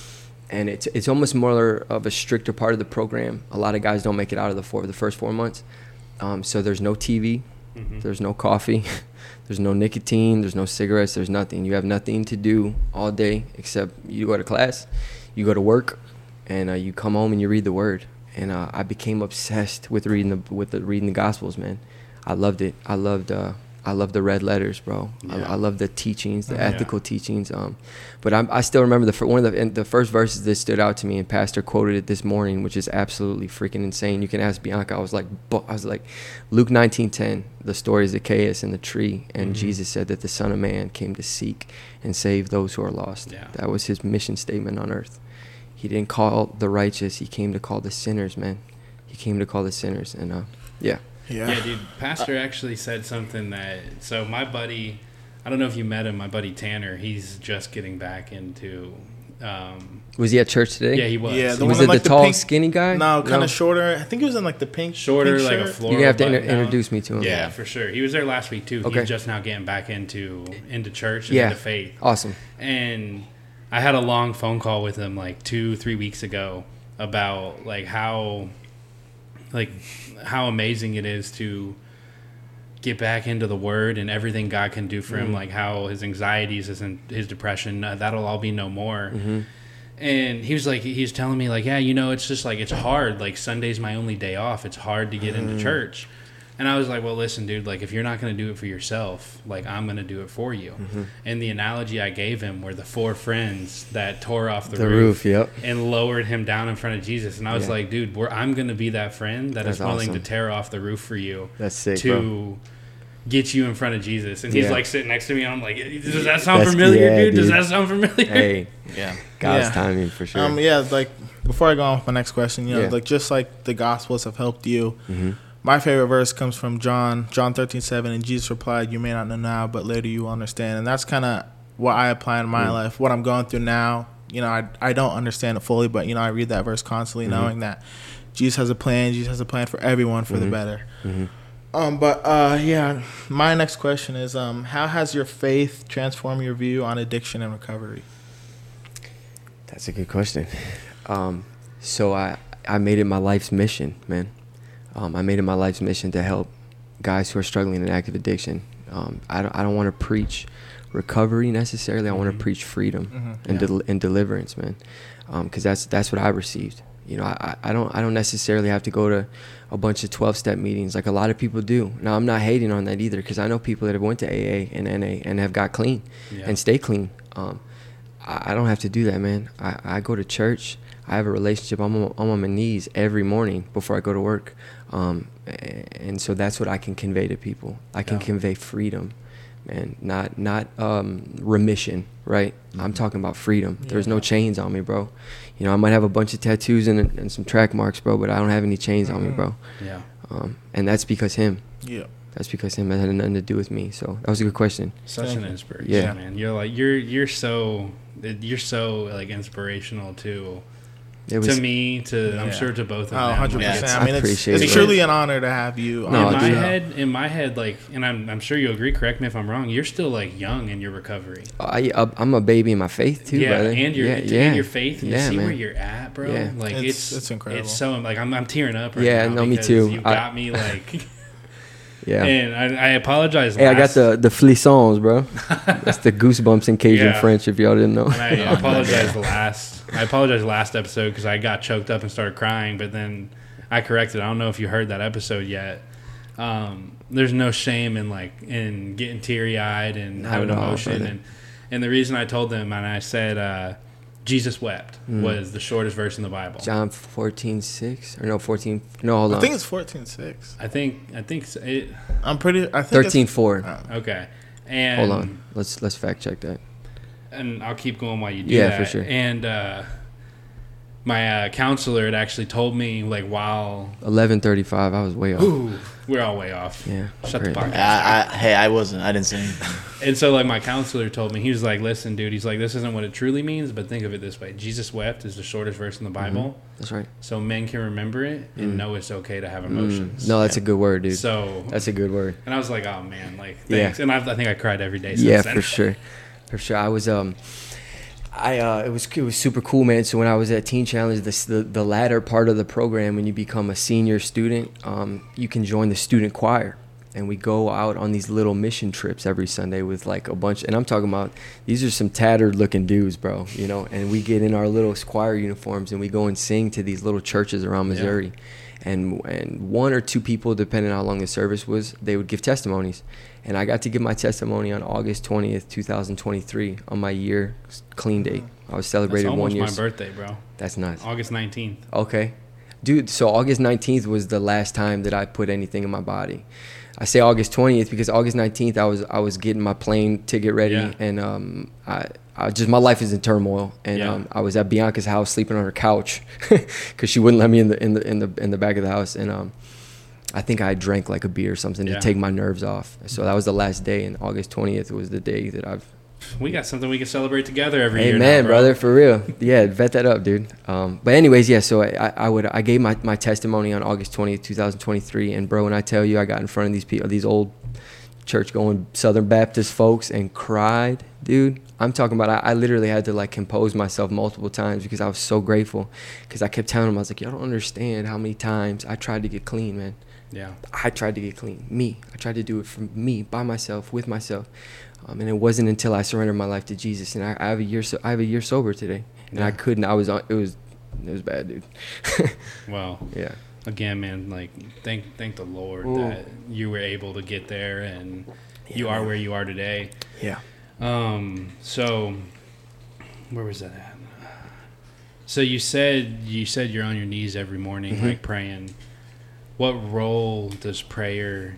Speaker 3: and it's it's almost more of a stricter part of the program. A lot of guys don't make it out of the four the first four months. Um, so there's no T V,
Speaker 1: Mhm.
Speaker 3: there's no coffee, there's no nicotine, there's no cigarettes, there's nothing. You have nothing to do all day except you go to class, you go to work, and uh, you come home and you read the Word. And uh, I became obsessed with reading the with the reading the Gospels, man. I loved it. I loved uh, I loved the red letters, bro.
Speaker 1: Yeah.
Speaker 3: I, I love the teachings, the
Speaker 1: Oh, yeah.
Speaker 3: ethical teachings. Um, but I'm, I still remember the fir- one of the and the first verses that stood out to me, and Pastor quoted it this morning, which is absolutely freaking insane. You can ask Bianca. I was like, bu- I was like, Luke nineteen ten. The story of Zacchaeus and the tree, and
Speaker 1: Mhm.
Speaker 3: Jesus said that the Son of Man came to seek and save those who are lost.
Speaker 1: Yeah.
Speaker 3: That was his mission statement on earth. He didn't call the righteous. He came to call the sinners, man. He came to call the sinners, and uh, yeah.
Speaker 4: Yeah.
Speaker 1: Yeah, dude. Pastor actually said something that. So my buddy, I don't know if you met him. My buddy Tanner. He's just getting back into. Um,
Speaker 3: Was he at church today?
Speaker 1: yeah, he was.
Speaker 4: Yeah,
Speaker 1: He
Speaker 4: the
Speaker 3: was
Speaker 4: one
Speaker 3: it
Speaker 4: in, like,
Speaker 3: the
Speaker 4: the
Speaker 3: tall,
Speaker 4: pink-
Speaker 3: skinny guy?
Speaker 4: No, kind of shorter. I think he was in like the pink,
Speaker 1: shorter,
Speaker 4: pink
Speaker 1: like a
Speaker 4: shirt.
Speaker 1: floral.
Speaker 3: You're gonna have to
Speaker 1: button
Speaker 3: inter-
Speaker 1: down.
Speaker 3: introduce me to him.
Speaker 1: Yeah, for sure. He was there last week too.
Speaker 3: Okay.
Speaker 1: He's just now getting back into into church and
Speaker 3: Yeah.
Speaker 1: into faith.
Speaker 3: Awesome.
Speaker 1: And I had a long phone call with him like two, three weeks ago about like how, like how amazing it is to get back into the Word and everything God can do for him.
Speaker 3: Mhm.
Speaker 1: Like how his anxieties, his his depression, uh, that'll all be no more.
Speaker 3: hmm
Speaker 1: And he was like, he's telling me like, yeah, you know, it's just like it's hard. Like Sunday's my only day off. It's hard to get into church. And I was like, well, listen, dude, like, if you're not going to do it for yourself, like, I'm going to do it for you. Mm-hmm. And the analogy I gave him were the four friends that tore off the,
Speaker 3: The
Speaker 1: roof,
Speaker 3: roof, yep.
Speaker 1: and lowered him down in front of Jesus. And I was
Speaker 3: Yeah.
Speaker 1: like, dude, we're, I'm going to be that friend that
Speaker 3: That's
Speaker 1: is willing
Speaker 3: awesome.
Speaker 1: to tear off the roof for you.
Speaker 3: That's sick,
Speaker 1: to
Speaker 3: bro.
Speaker 1: get you in front of Jesus. And he's
Speaker 3: Yeah.
Speaker 1: like sitting next to me, and I'm like, does that sound
Speaker 3: That's-
Speaker 1: familiar,
Speaker 3: yeah,
Speaker 1: dude? Does
Speaker 3: dude.
Speaker 1: that sound familiar?
Speaker 3: Hey,
Speaker 2: Yeah.
Speaker 3: God's
Speaker 4: Yeah.
Speaker 3: timing for sure.
Speaker 4: Um, yeah, like before I go on with my next question, you know,
Speaker 3: Yeah.
Speaker 4: like just like the Gospels have helped you.
Speaker 3: Mm-hmm.
Speaker 4: My favorite verse comes from John, John thirteen seven, and Jesus replied, "You may not know now, but later you will understand." And that's kind of what I apply in my
Speaker 3: Mm.
Speaker 4: life. What I'm going through now, you know, I I don't understand it fully, but you know, I read that verse constantly,
Speaker 3: Mm-hmm.
Speaker 4: knowing that Jesus has a plan. Jesus has a plan for everyone for the
Speaker 3: Mhm.
Speaker 4: better.
Speaker 3: Mm-hmm.
Speaker 4: Um, but uh, yeah, my next question is, um, how has your faith transformed your view on addiction and recovery?
Speaker 3: That's a good question. Um, so I, I made it my life's mission, man. Um, I made it my life's mission to help guys who are struggling in active addiction. Um, I don't, I don't want to preach recovery necessarily. I want
Speaker 1: Mhm.
Speaker 3: to preach freedom
Speaker 4: Mhm.
Speaker 3: and
Speaker 1: Yeah.
Speaker 3: del- and deliverance, man. Because that's that's what I received. You know, I, I don't I don't necessarily have to go to a bunch of twelve-step meetings like a lot of people do. Now, I'm not hating on that either, because I know people that have went to A A and N A and have got clean
Speaker 1: Yeah.
Speaker 3: and stay clean. Um, I, I don't have to do that, man. I, I go to church. I have a relationship. I'm on, I'm on my knees every morning before I go to work. Um, and so that's what I can convey to people. I can
Speaker 1: Yeah.
Speaker 3: convey freedom, man, not not um, remission, right?
Speaker 2: Mm-hmm.
Speaker 3: I'm talking about freedom. There's no
Speaker 4: Yeah.
Speaker 3: chains on me, bro. You know, I might have a bunch of tattoos and, and some track marks, bro, but I don't have any chains on me,
Speaker 4: Mhm.
Speaker 3: bro.
Speaker 1: Yeah.
Speaker 3: Um, and that's because him.
Speaker 4: Yeah.
Speaker 3: That's because him. It had nothing to do with me. So that was a good question.
Speaker 1: Such
Speaker 4: Thank
Speaker 1: an
Speaker 4: you.
Speaker 1: inspiration,
Speaker 3: Yeah.
Speaker 1: man. You're like you're you're so you're so like inspirational to
Speaker 3: It was
Speaker 1: to me to I'm
Speaker 4: Yeah.
Speaker 1: sure to both of
Speaker 4: Oh,
Speaker 1: them.
Speaker 4: one hundred
Speaker 1: Like,
Speaker 4: percent.
Speaker 1: it's-
Speaker 4: I mean,
Speaker 3: I
Speaker 4: it's,
Speaker 3: appreciate
Speaker 4: it's
Speaker 3: it.
Speaker 4: truly an honor to have you.
Speaker 3: No,
Speaker 1: in my
Speaker 3: dude.
Speaker 1: head, in my head, like, and I'm I'm sure you'll agree. Correct me if I'm wrong. You're still like young in your recovery.
Speaker 3: I, I'm a baby in my faith too,
Speaker 1: yeah,
Speaker 3: brother.
Speaker 1: and your
Speaker 3: yeah,
Speaker 1: and
Speaker 3: yeah.
Speaker 1: your faith. And
Speaker 3: yeah,
Speaker 1: to see
Speaker 3: man.
Speaker 1: where you're at, bro.
Speaker 3: Yeah.
Speaker 1: Like
Speaker 4: It's-
Speaker 1: it's
Speaker 4: it's incredible.
Speaker 1: It's so like I'm I'm tearing up. Right
Speaker 3: Yeah,
Speaker 1: now
Speaker 3: no, me
Speaker 1: because
Speaker 3: too.
Speaker 1: You
Speaker 3: I-
Speaker 1: got me like.
Speaker 3: Yeah.
Speaker 1: And I, I apologize.
Speaker 3: Hey, I got
Speaker 1: last-
Speaker 3: the the frissons, bro. That's the goosebumps in Cajun
Speaker 1: Yeah.
Speaker 3: French, if y'all didn't know.
Speaker 1: And I apologize the last. I apologize the last episode because I got choked up and started crying, but then I corrected. I don't know if you heard that episode yet. Um, there's no shame in like in getting teary eyed and
Speaker 3: Not
Speaker 1: having
Speaker 3: at all,
Speaker 1: emotion,
Speaker 3: brother.
Speaker 1: and and the reason I told them and I said uh, Jesus wept
Speaker 3: Mm.
Speaker 1: was the shortest verse in the Bible.
Speaker 3: John fourteen six or no fourteen? No, hold
Speaker 4: I
Speaker 3: on.
Speaker 4: think it's fourteen six.
Speaker 1: I think I think so- it.
Speaker 4: I'm pretty. I think
Speaker 3: Thirteen four.
Speaker 4: It's, oh.
Speaker 1: Okay, and
Speaker 3: Hold on. Let's let's fact check that.
Speaker 1: and I'll keep going while you do
Speaker 3: Yeah,
Speaker 1: that.
Speaker 3: for sure.
Speaker 1: And uh, my uh, counselor had actually told me like while
Speaker 3: Eleven thirty five. I was way off.
Speaker 1: ooh, we're all way off.
Speaker 3: Yeah.
Speaker 1: Shut the
Speaker 3: great.
Speaker 1: podcast.
Speaker 2: I, I, hey, I wasn't. I didn't say anything.
Speaker 1: And so like my counselor told me, he was like, listen, dude, he's like, this isn't what it truly means, but think of it this way. Jesus wept is the shortest verse in the Bible.
Speaker 3: That's right.
Speaker 1: So men can remember it and
Speaker 3: Mm.
Speaker 1: know it's okay to have
Speaker 3: Mm.
Speaker 1: emotions.
Speaker 3: No, that's a good word, dude.
Speaker 1: So
Speaker 3: That's a good word.
Speaker 1: and I was like, oh man, like
Speaker 3: Yeah.
Speaker 1: thanks. And I, I think I cried every day since
Speaker 3: Yeah,
Speaker 1: then.
Speaker 3: for sure, for sure. I was um, I uh, it was it was super cool, man. So when I was at Teen Challenge, this the the latter part of the program, when you become a senior student, um, you can join the student choir, and we go out on these little mission trips every Sunday with like a bunch. And I'm talking about these are some tattered looking dudes, bro. You know, and we get in our little choir uniforms and we go and sing to these little churches around Missouri. And and one or two people, depending on how long the service was, they would give testimonies. And I got to give my testimony on August twentieth, twenty twenty-three, on my year clean date. I was
Speaker 1: That's
Speaker 3: celebrating one
Speaker 1: almost
Speaker 3: year.
Speaker 1: my birthday, bro.
Speaker 3: That's nuts.
Speaker 1: August nineteenth.
Speaker 3: Okay. Dude, so August nineteenth was the last time that I put anything in my body. I say August twentieth because August nineteenth I was I was getting my plane ticket ready,
Speaker 1: Yeah.
Speaker 3: and um I, I just my life is in turmoil, and
Speaker 1: Yeah.
Speaker 3: um I was at Bianca's house sleeping on her couch because she wouldn't let me in the in the in the in the back of the house, and um I think I drank like a beer or something
Speaker 1: Yeah.
Speaker 3: to take my nerves off. So that was the last day, and August twentieth was the day that I've.
Speaker 1: We got something we can celebrate together every
Speaker 3: Hey
Speaker 1: year.
Speaker 3: man,
Speaker 1: now, bro.
Speaker 3: brother, for real. Yeah, vet that up, dude. Um, but anyways, yeah. So I, I would I gave my, my testimony on August twentieth, twenty twenty-three, and bro, when I tell you, I got in front of these people, these old church going Southern Baptist folks, and cried, dude. I'm talking about. I, I literally had to like compose myself multiple times because I was so grateful. Because I kept telling them, I was like, y'all don't understand how many times I tried to get clean, man.
Speaker 1: Yeah.
Speaker 3: I tried to get clean. Me. I tried to do it for me, by myself, with myself. Um, and it wasn't until I surrendered my life to Jesus, and I, I have a year. So I have a year sober today, and
Speaker 1: Yeah.
Speaker 3: I couldn't. I was on. It was. It was bad, dude.
Speaker 1: Well,
Speaker 3: yeah.
Speaker 1: again, man, like thank thank the Lord
Speaker 3: Ooh.
Speaker 1: that you were able to get there and
Speaker 3: Yeah,
Speaker 1: you are
Speaker 3: man.
Speaker 1: where you are today.
Speaker 3: Yeah.
Speaker 1: Um, so where was that at? So you said you said you're on your knees every morning,
Speaker 3: Mhm.
Speaker 1: like praying. What role does prayer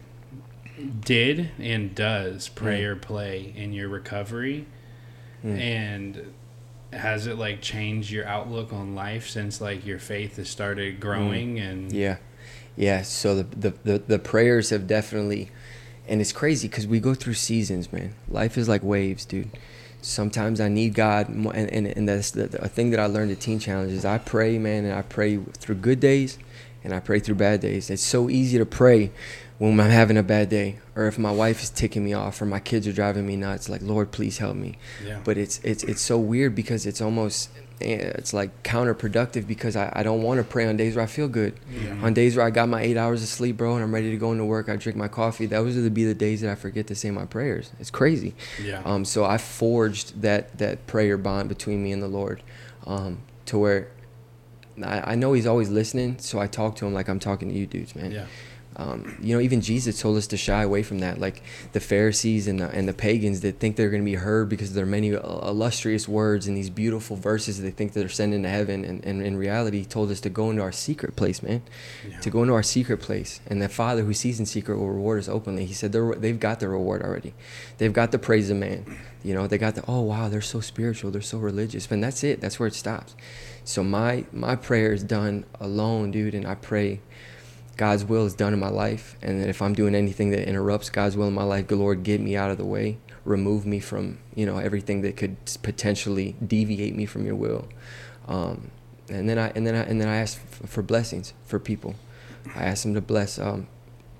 Speaker 1: did and does prayer play in your recovery?
Speaker 3: Mm.
Speaker 1: And has it like changed your outlook on life since like your faith has started growing? And
Speaker 3: Yeah. Yeah. So the, the, the, the prayers have definitely, and it's crazy because we go through seasons, man. Life is like waves, dude. Sometimes I need God, mo- and, and, and that's the, the thing that I learned at Teen Challenge is I pray, man, and I pray through good days and I pray through bad days. It's so easy to pray when I'm having a bad day, or if my wife is ticking me off, or my kids are driving me nuts, like, Lord, please help me.
Speaker 1: Yeah.
Speaker 3: But it's it's it's so weird because it's almost, it's like counterproductive because I, I don't want to pray on days where I feel good.
Speaker 4: Yeah.
Speaker 3: On days where I got my eight hours of sleep, bro, and I'm ready to go into work, I drink my coffee. Those are the be the days that I forget to say my prayers. It's crazy.
Speaker 1: Yeah.
Speaker 3: Um. So I forged that that prayer bond between me and the Lord, um, to where I, I know He's always listening. So I talk to Him like I'm talking to you dudes, man.
Speaker 1: Yeah.
Speaker 3: Um, you know, even Jesus told us to shy away from that. Like the Pharisees and the, and the pagans that think they're going to be heard because there are many illustrious words and these beautiful verses that they think that are sent into heaven. And, and in reality, He told us to go into our secret place, man.
Speaker 1: Yeah.
Speaker 3: To go into our secret place. And the Father who sees in secret will reward us openly. He said they're, they've got the reward already. They've got the praise of man. You know, they got the, oh, wow, they're so spiritual. They're so religious. And that's it. That's where it stops. So my, my prayer is done alone, dude. And I pray God's will is done in my life, and that if I'm doing anything that interrupts God's will in my life, good Lord, get me out of the way, remove me from, you know, everything that could potentially deviate me from your will. Um, and then I and then I and then I ask f- for blessings for people. I ask them to bless, um,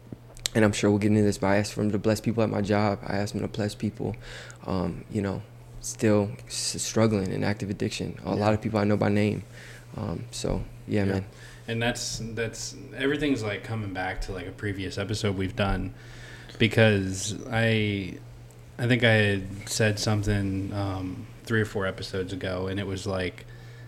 Speaker 3: and I'm sure we'll get into this, but I ask for them to bless people at my job. I ask them to bless people, um, you know, still s- struggling in active addiction. A lot of people I know by name. Um, so yeah,
Speaker 1: Yeah.
Speaker 3: man.
Speaker 1: And that's that's everything's like coming back to like a previous episode we've done, because I I think I had said something um, three or four episodes ago, and it was like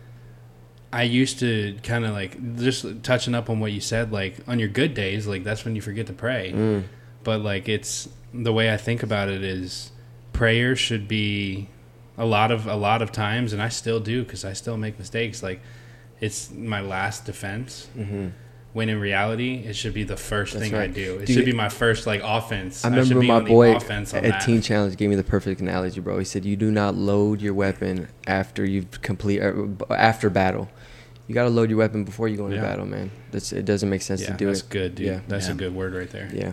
Speaker 1: I used to kind of like just touching up on what you said, like on your good days, like that's when you forget to pray.
Speaker 3: Mm.
Speaker 1: But like it's the way I think about it is prayer should be a lot of a lot of times, and I still do because I still make mistakes. Like it's my last defense.
Speaker 3: Mm-hmm.
Speaker 1: When in reality, it should be the first
Speaker 3: That's
Speaker 1: thing I
Speaker 3: right.
Speaker 1: do. It
Speaker 3: Dude,
Speaker 1: should be my first like offense.
Speaker 3: I
Speaker 1: I should
Speaker 3: remember
Speaker 1: be
Speaker 3: my
Speaker 1: on the
Speaker 3: boy
Speaker 1: offense on
Speaker 3: at
Speaker 1: that.
Speaker 3: Teen Challenge gave me the perfect analogy, bro. He said, "You do not load your weapon after you've complete or after battle. You got to load your weapon before you go into
Speaker 1: Yeah.
Speaker 3: battle, man. That's it. Doesn't make sense
Speaker 1: Yeah,
Speaker 3: to do
Speaker 1: that's
Speaker 3: it.
Speaker 1: good, dude.
Speaker 3: Yeah.
Speaker 1: That's
Speaker 2: Yeah.
Speaker 1: a good word right there.
Speaker 3: Yeah.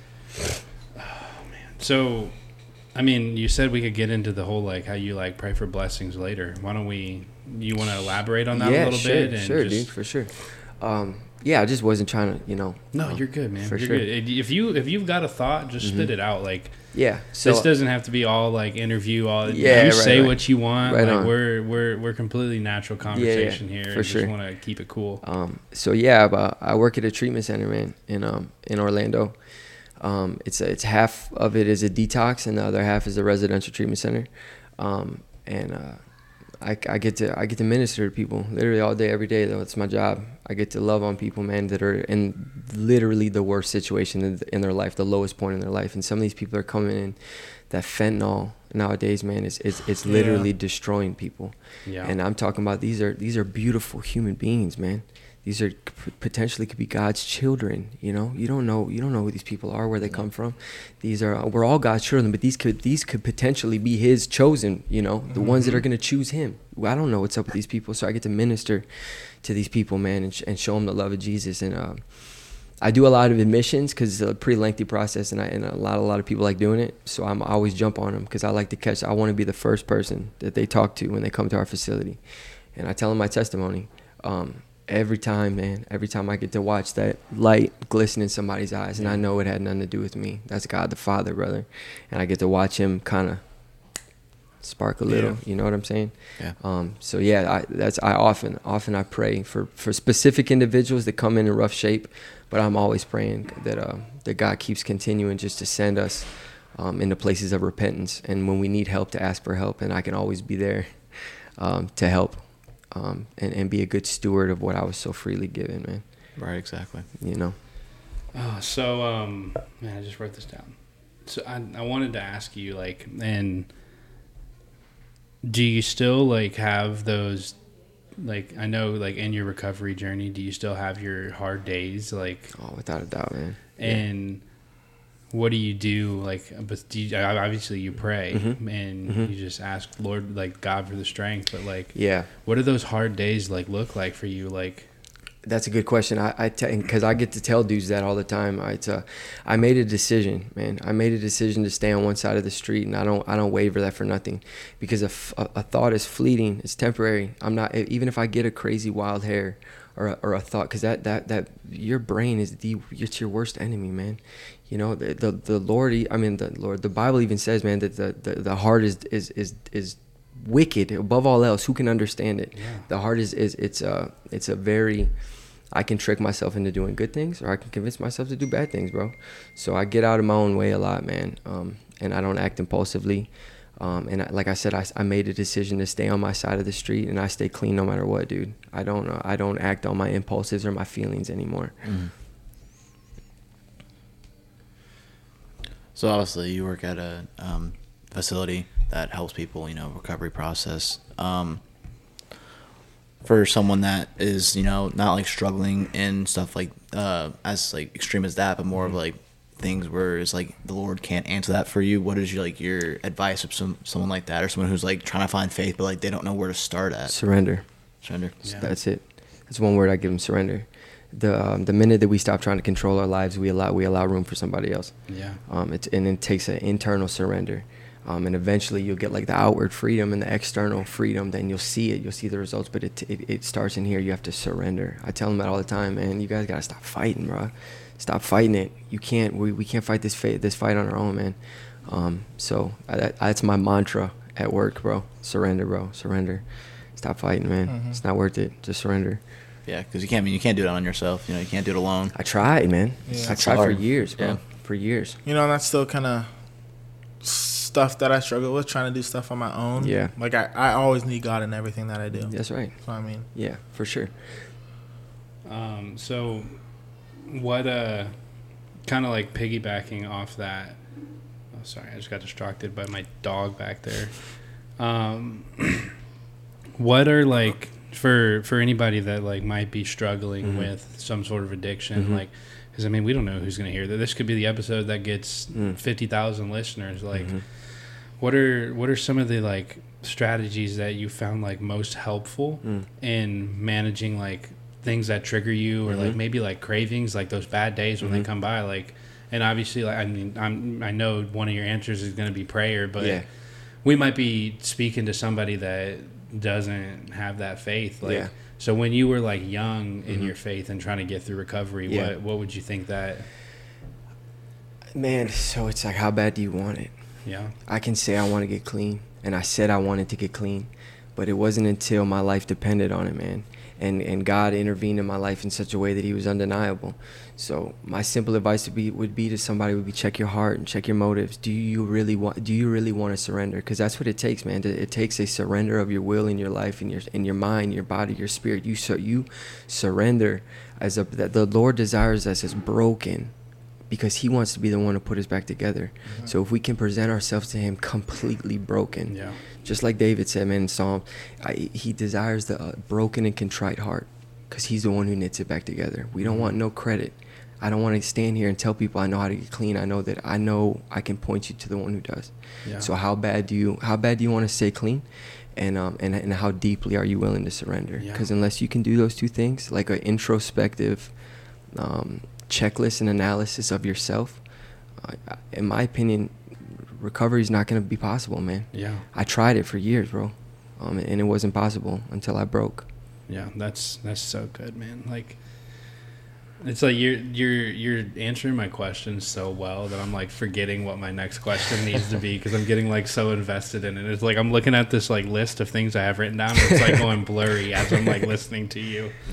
Speaker 1: So, I mean, you said we could get into the whole like how you like pray for blessings later. Why don't we? You want to elaborate on that
Speaker 3: yeah,
Speaker 1: a little
Speaker 3: sure,
Speaker 1: bit? And
Speaker 3: sure,
Speaker 1: just,
Speaker 3: dude, for sure. Um, yeah, I just wasn't trying to, you know.
Speaker 1: No,
Speaker 3: um,
Speaker 1: you're good, man.
Speaker 3: For
Speaker 1: you're
Speaker 3: sure.
Speaker 1: good. If you if you've got a thought, just spit
Speaker 3: Mhm.
Speaker 1: it out. Like
Speaker 3: Yeah. So
Speaker 1: this doesn't have to be all like interview. All
Speaker 3: Yeah,
Speaker 1: you
Speaker 3: right,
Speaker 1: say
Speaker 3: right.
Speaker 1: what you want.
Speaker 3: Right
Speaker 1: like
Speaker 3: on.
Speaker 1: we're we're we're completely natural conversation here.
Speaker 3: for
Speaker 1: and
Speaker 3: sure.
Speaker 1: Just want to keep it cool.
Speaker 3: Um, so yeah, but I work at a treatment center, man, in um in Orlando. Um, it's a, it's half of it is a detox, and the other half is a residential treatment center. Um, and uh, I, I get to I get to minister to people literally all day, every day. Though it's my job. I get to love on people, man, that are in literally the worst situation in, in their life, the lowest point in their life. And some of these people are coming in. That fentanyl nowadays, man, is it's it's literally
Speaker 4: Yeah.
Speaker 3: destroying people.
Speaker 1: Yeah.
Speaker 3: And I'm talking about these are these are beautiful human beings, man. These are p- potentially could be God's children. You know, you don't know you don't know who these people are, where they come from. These are we're all God's children, but these could these could potentially be His chosen. You know, the ones that are going to choose Him. Well, I don't know what's up with these people, so I get to minister to these people, man, and, sh- and show them the love of Jesus. And uh, I do a lot of admissions because it's a pretty lengthy process, and I and a lot a lot of people like doing it. So I'm I always jump on them because I like to catch. I want to be the first person that they talk to when they come to our facility, and I tell them my testimony. Um, Every time, man, every time I get to watch that light glisten in somebody's eyes, and I know it had nothing to do with me. That's God the Father, brother. And I get to watch Him kind of spark a little,
Speaker 4: Yeah.
Speaker 3: you know what I'm saying?
Speaker 2: Yeah.
Speaker 3: Um, so yeah, I, that's I often, often I pray for, for specific individuals that come in in rough shape, but I'm always praying that uh, that God keeps continuing just to send us um, into places of repentance, and when we need help, to ask for help, and I can always be there um, to help. Um, and, and be a good steward of what I was so freely given, man.
Speaker 2: Right, exactly.
Speaker 3: You know.
Speaker 1: Oh, so um, man, I just wrote this down. So I I wanted to ask you, like, and do you still like have those, like, I know, like, in your recovery journey, do you still have your hard days, like?
Speaker 3: Oh, without a doubt, man.
Speaker 1: And yeah. What do you do, like? But do you, obviously you pray
Speaker 3: mm-hmm.
Speaker 1: and
Speaker 3: mm-hmm.
Speaker 1: you just ask Lord, like, God for the strength. But like,
Speaker 3: yeah,
Speaker 1: what do those hard days like look like for you, like?
Speaker 3: That's a good question. I, I because I get to tell dudes that all the time. I, uh, I made a decision, man. I made a decision to stay on one side of the street, and I don't, I don't waver that for nothing, because a, a, a thought is fleeting, it's temporary. I'm not, even if I get a crazy wild hair, or a, or a thought, because that, that, that your brain is the, it's your worst enemy, man. You know, the, the, the Lord, I mean, the Lord, the Bible even says, man, that the, the, the heart is, is, is, is wicked above all else. Who can understand it? Yeah. The heart is, is, it's a, it's a very, I can trick myself into doing good things, or I can convince myself to do bad things, bro. So I get out of my own way a lot, man. Um, and I don't act impulsively. Um, and I, like I said, I, I made a decision to stay on my side of the street, and I stay clean no matter what, dude. I don't, uh, I don't act on my impulses or my feelings anymore.
Speaker 2: Mm. So obviously you work at a um, facility that helps people, you know, recovery process. Um, for someone that is, you know, not like struggling in stuff like uh, as like extreme as that, but more mm-hmm. of like things where it's like the Lord can't answer that for you. What is your like your advice of some someone like that, or someone who's like trying to find faith but like they don't know where to start at?
Speaker 3: Surrender.
Speaker 2: Surrender.
Speaker 3: Yeah. That's it. That's one word I give them: surrender. The um, the minute that we stop trying to control our lives, we allow we allow room for somebody else.
Speaker 1: Yeah.
Speaker 3: Um. It's and it takes an internal surrender. Um, and eventually you'll get like the outward freedom and the external freedom. Then you'll see it. You'll see the results. But it, it it starts in here. You have to surrender. I tell them that all the time, man. You guys gotta stop fighting, bro. Stop fighting it. You can't. We, we can't fight this fight this fight on our own, man. Um. So I, that, that's my mantra at work, bro. Surrender, bro. Surrender. Stop fighting, man. Mm-hmm. It's not worth it. Just surrender.
Speaker 2: Yeah, because you can't. I mean, you can't do it on yourself. You know, you can't do it alone.
Speaker 3: I tried, man.
Speaker 4: Yeah.
Speaker 3: I tried for years, bro. Yeah. For years.
Speaker 4: You know, that's still kind of stuff that I struggle with, trying to do stuff on my own.
Speaker 3: Yeah.
Speaker 4: Like, I, I always need God in everything that I do.
Speaker 3: That's right.
Speaker 4: So, I mean.
Speaker 3: Yeah, for sure.
Speaker 1: Um. So, what, uh, kind of like piggybacking off that. Oh, sorry. I just got distracted by my dog back there. Um, what are, like, for, for anybody that, like, might be struggling mm-hmm. with some sort of addiction, mm-hmm. like, because, I mean, we don't know who's going to hear that. This could be the episode that gets mm. fifty thousand listeners. Like, mm-hmm. what are what are some of the, like, strategies that you found, like, most helpful mm. in managing, like, things that trigger you, or, mm-hmm. like, maybe, like, cravings, like those bad days when mm-hmm. they come by? Like, and obviously, like, I mean, I'm, I know one of your answers is going to be prayer, but yeah. we might be speaking to somebody that doesn't have that faith. Like, yeah. So when you were, like, young in mm-hmm. your faith and trying to get through recovery, yeah. what what would you think that?
Speaker 3: Man, so it's like, how bad do you want it?
Speaker 1: Yeah.
Speaker 3: I can say I want to get clean, and I said I wanted to get clean, but it wasn't until my life depended on it, man. And and God intervened in my life in such a way that he was undeniable. So my simple advice would be would be to somebody would be check your heart and check your motives. Do you really want do you really want to surrender? Because that's what it takes, man. It takes a surrender of your will in your life, in your in your mind, your body, your spirit. You so you surrender as a that the Lord desires us as broken, because he wants to be the one to put us back together. Mm-hmm. So if we can present ourselves to him completely broken, yeah. just like David said, man, in Psalm, I, he desires the uh, broken and contrite heart, because he's the one who knits it back together. We don't mm-hmm. want no credit. I don't want to stand here and tell people I know how to get clean. I know that I know I can point you to the one who does. Yeah. So how bad do you how bad do you want to stay clean? And um and and how deeply are you willing to surrender? Because yeah. unless you can do those two things, like an introspective um checklist and analysis of yourself, uh, in my opinion, recovery is not going to be possible, man.
Speaker 1: Yeah.
Speaker 3: I tried it for years, bro, um, and it wasn't possible until I broke.
Speaker 1: Yeah, that's that's so good, man. Like, it's like you're you're you're answering my questions so well that I'm like forgetting what my next question needs to be, because I'm getting like so invested in it. It's like I'm looking at this like list of things I have written down. And it's like going blurry as I'm like listening to you.
Speaker 2: Yeah.